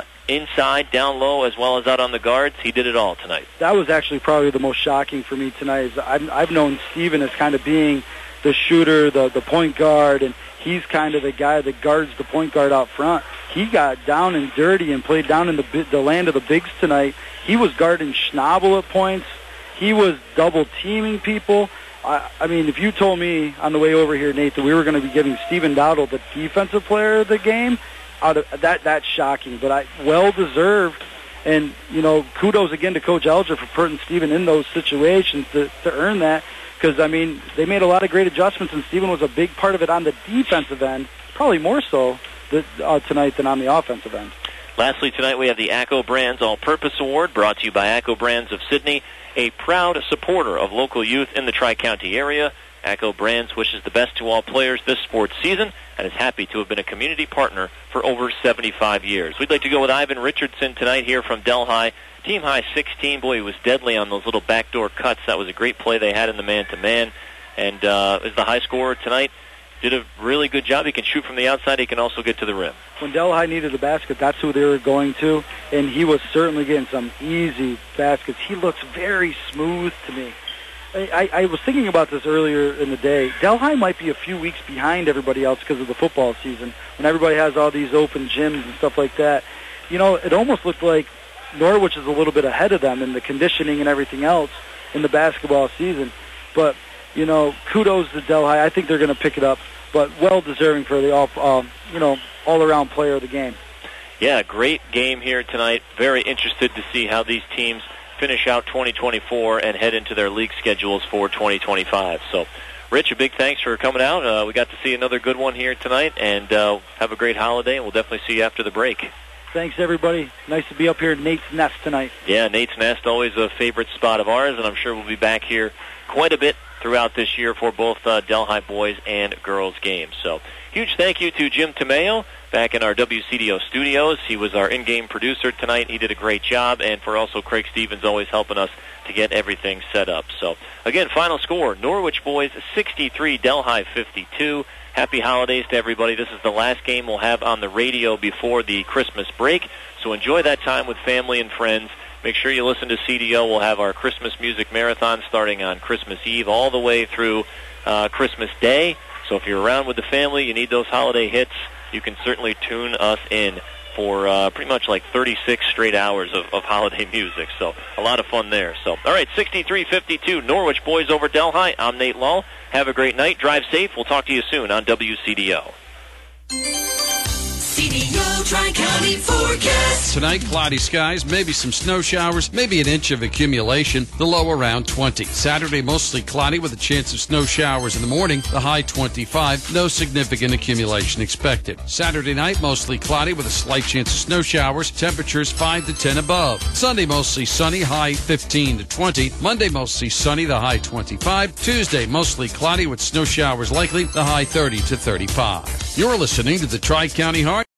inside, down low, as well as out on the guards, he did it all tonight. That was actually probably the most shocking for me tonight. I've known Stephen as kind of being the shooter, the point guard, and he's kind of the guy that guards the point guard out front. He got down and dirty and played down in the land of the bigs tonight. He was guarding Schnabel at points. He was double-teaming people. I mean, if you told me on the way over here, Nate, that we were going to be giving Stephen Dowdle the defensive player of the game, that's shocking. But well-deserved. And, kudos again to Coach Elger for putting Stephen in those situations to earn that. Because, I mean, they made a lot of great adjustments, and Stephen was a big part of it on the defensive end, probably more so tonight than on the offensive end. Lastly, tonight we have the ACCO Brands All-Purpose Award, brought to you by ACCO Brands of Sydney, a proud supporter of local youth in the Tri-County area. ACCO Brands wishes the best to all players this sports season and is happy to have been a community partner for over 75 years. We'd like to go with Ivan Richardson tonight here from Delhi. Team high 16. Boy, he was deadly on those little backdoor cuts. That was a great play they had in the man-to-man. And is the high scorer tonight. did a really good job. He can shoot from the outside. He can also get to the rim. When Delhi needed a basket, that's who they were going to, and he was certainly getting some easy baskets. He looks very smooth to me. I was thinking about this earlier in the day. Delhi might be a few weeks behind everybody else because of the football season, when everybody has all these open gyms and stuff like that. You know, it almost looked like Norwich is a little bit ahead of them in the conditioning and everything else in the basketball season. But, you know, kudos to Delhi. I think they're going to pick it up, but well-deserving for the all-around player of the game. Yeah, great game here tonight. Very interested to see how these teams finish out 2024 and head into their league schedules for 2025. So, Rich, a big thanks for coming out. We got to see another good one here tonight, and have a great holiday, and we'll definitely see you after the break. Thanks, everybody. Nice to be up here at Nate's Nest tonight. Yeah, Nate's Nest, always a favorite spot of ours, and I'm sure we'll be back here quite a bit throughout this year for both Delhi boys and girls games. So, huge thank you to Jim Tomeo back in our WCDO studios. He was our in-game producer tonight. He did a great job, and for also Craig Stevens always helping us to get everything set up. So, again, final score, Norwich boys 63, Delhi 52. Happy holidays to everybody. This is the last game we'll have on the radio before the Christmas break, so enjoy that time with family and friends. Make sure you listen to CDO. We'll have our Christmas music marathon starting on Christmas Eve all the way through Christmas Day. So if you're around with the family, you need those holiday hits, you can certainly tune us in for pretty much like 36 straight hours of holiday music. So a lot of fun there. So, all right, 63-52, Norwich boys over Delhi. I'm Nate Lull. Have a great night. Drive safe. We'll talk to you soon on WCDO. CDO Tri-County forecast. Tonight, cloudy skies, maybe some snow showers, maybe an inch of accumulation, the low around 20. Saturday, mostly cloudy with a chance of snow showers in the morning, the high 25, no significant accumulation expected. Saturday night, mostly cloudy with a slight chance of snow showers, temperatures 5 to 10 above. Sunday, mostly sunny, high 15 to 20. Monday, mostly sunny, the high 25. Tuesday, mostly cloudy with snow showers likely, the high 30 to 35. You're listening to the Tri-County Heart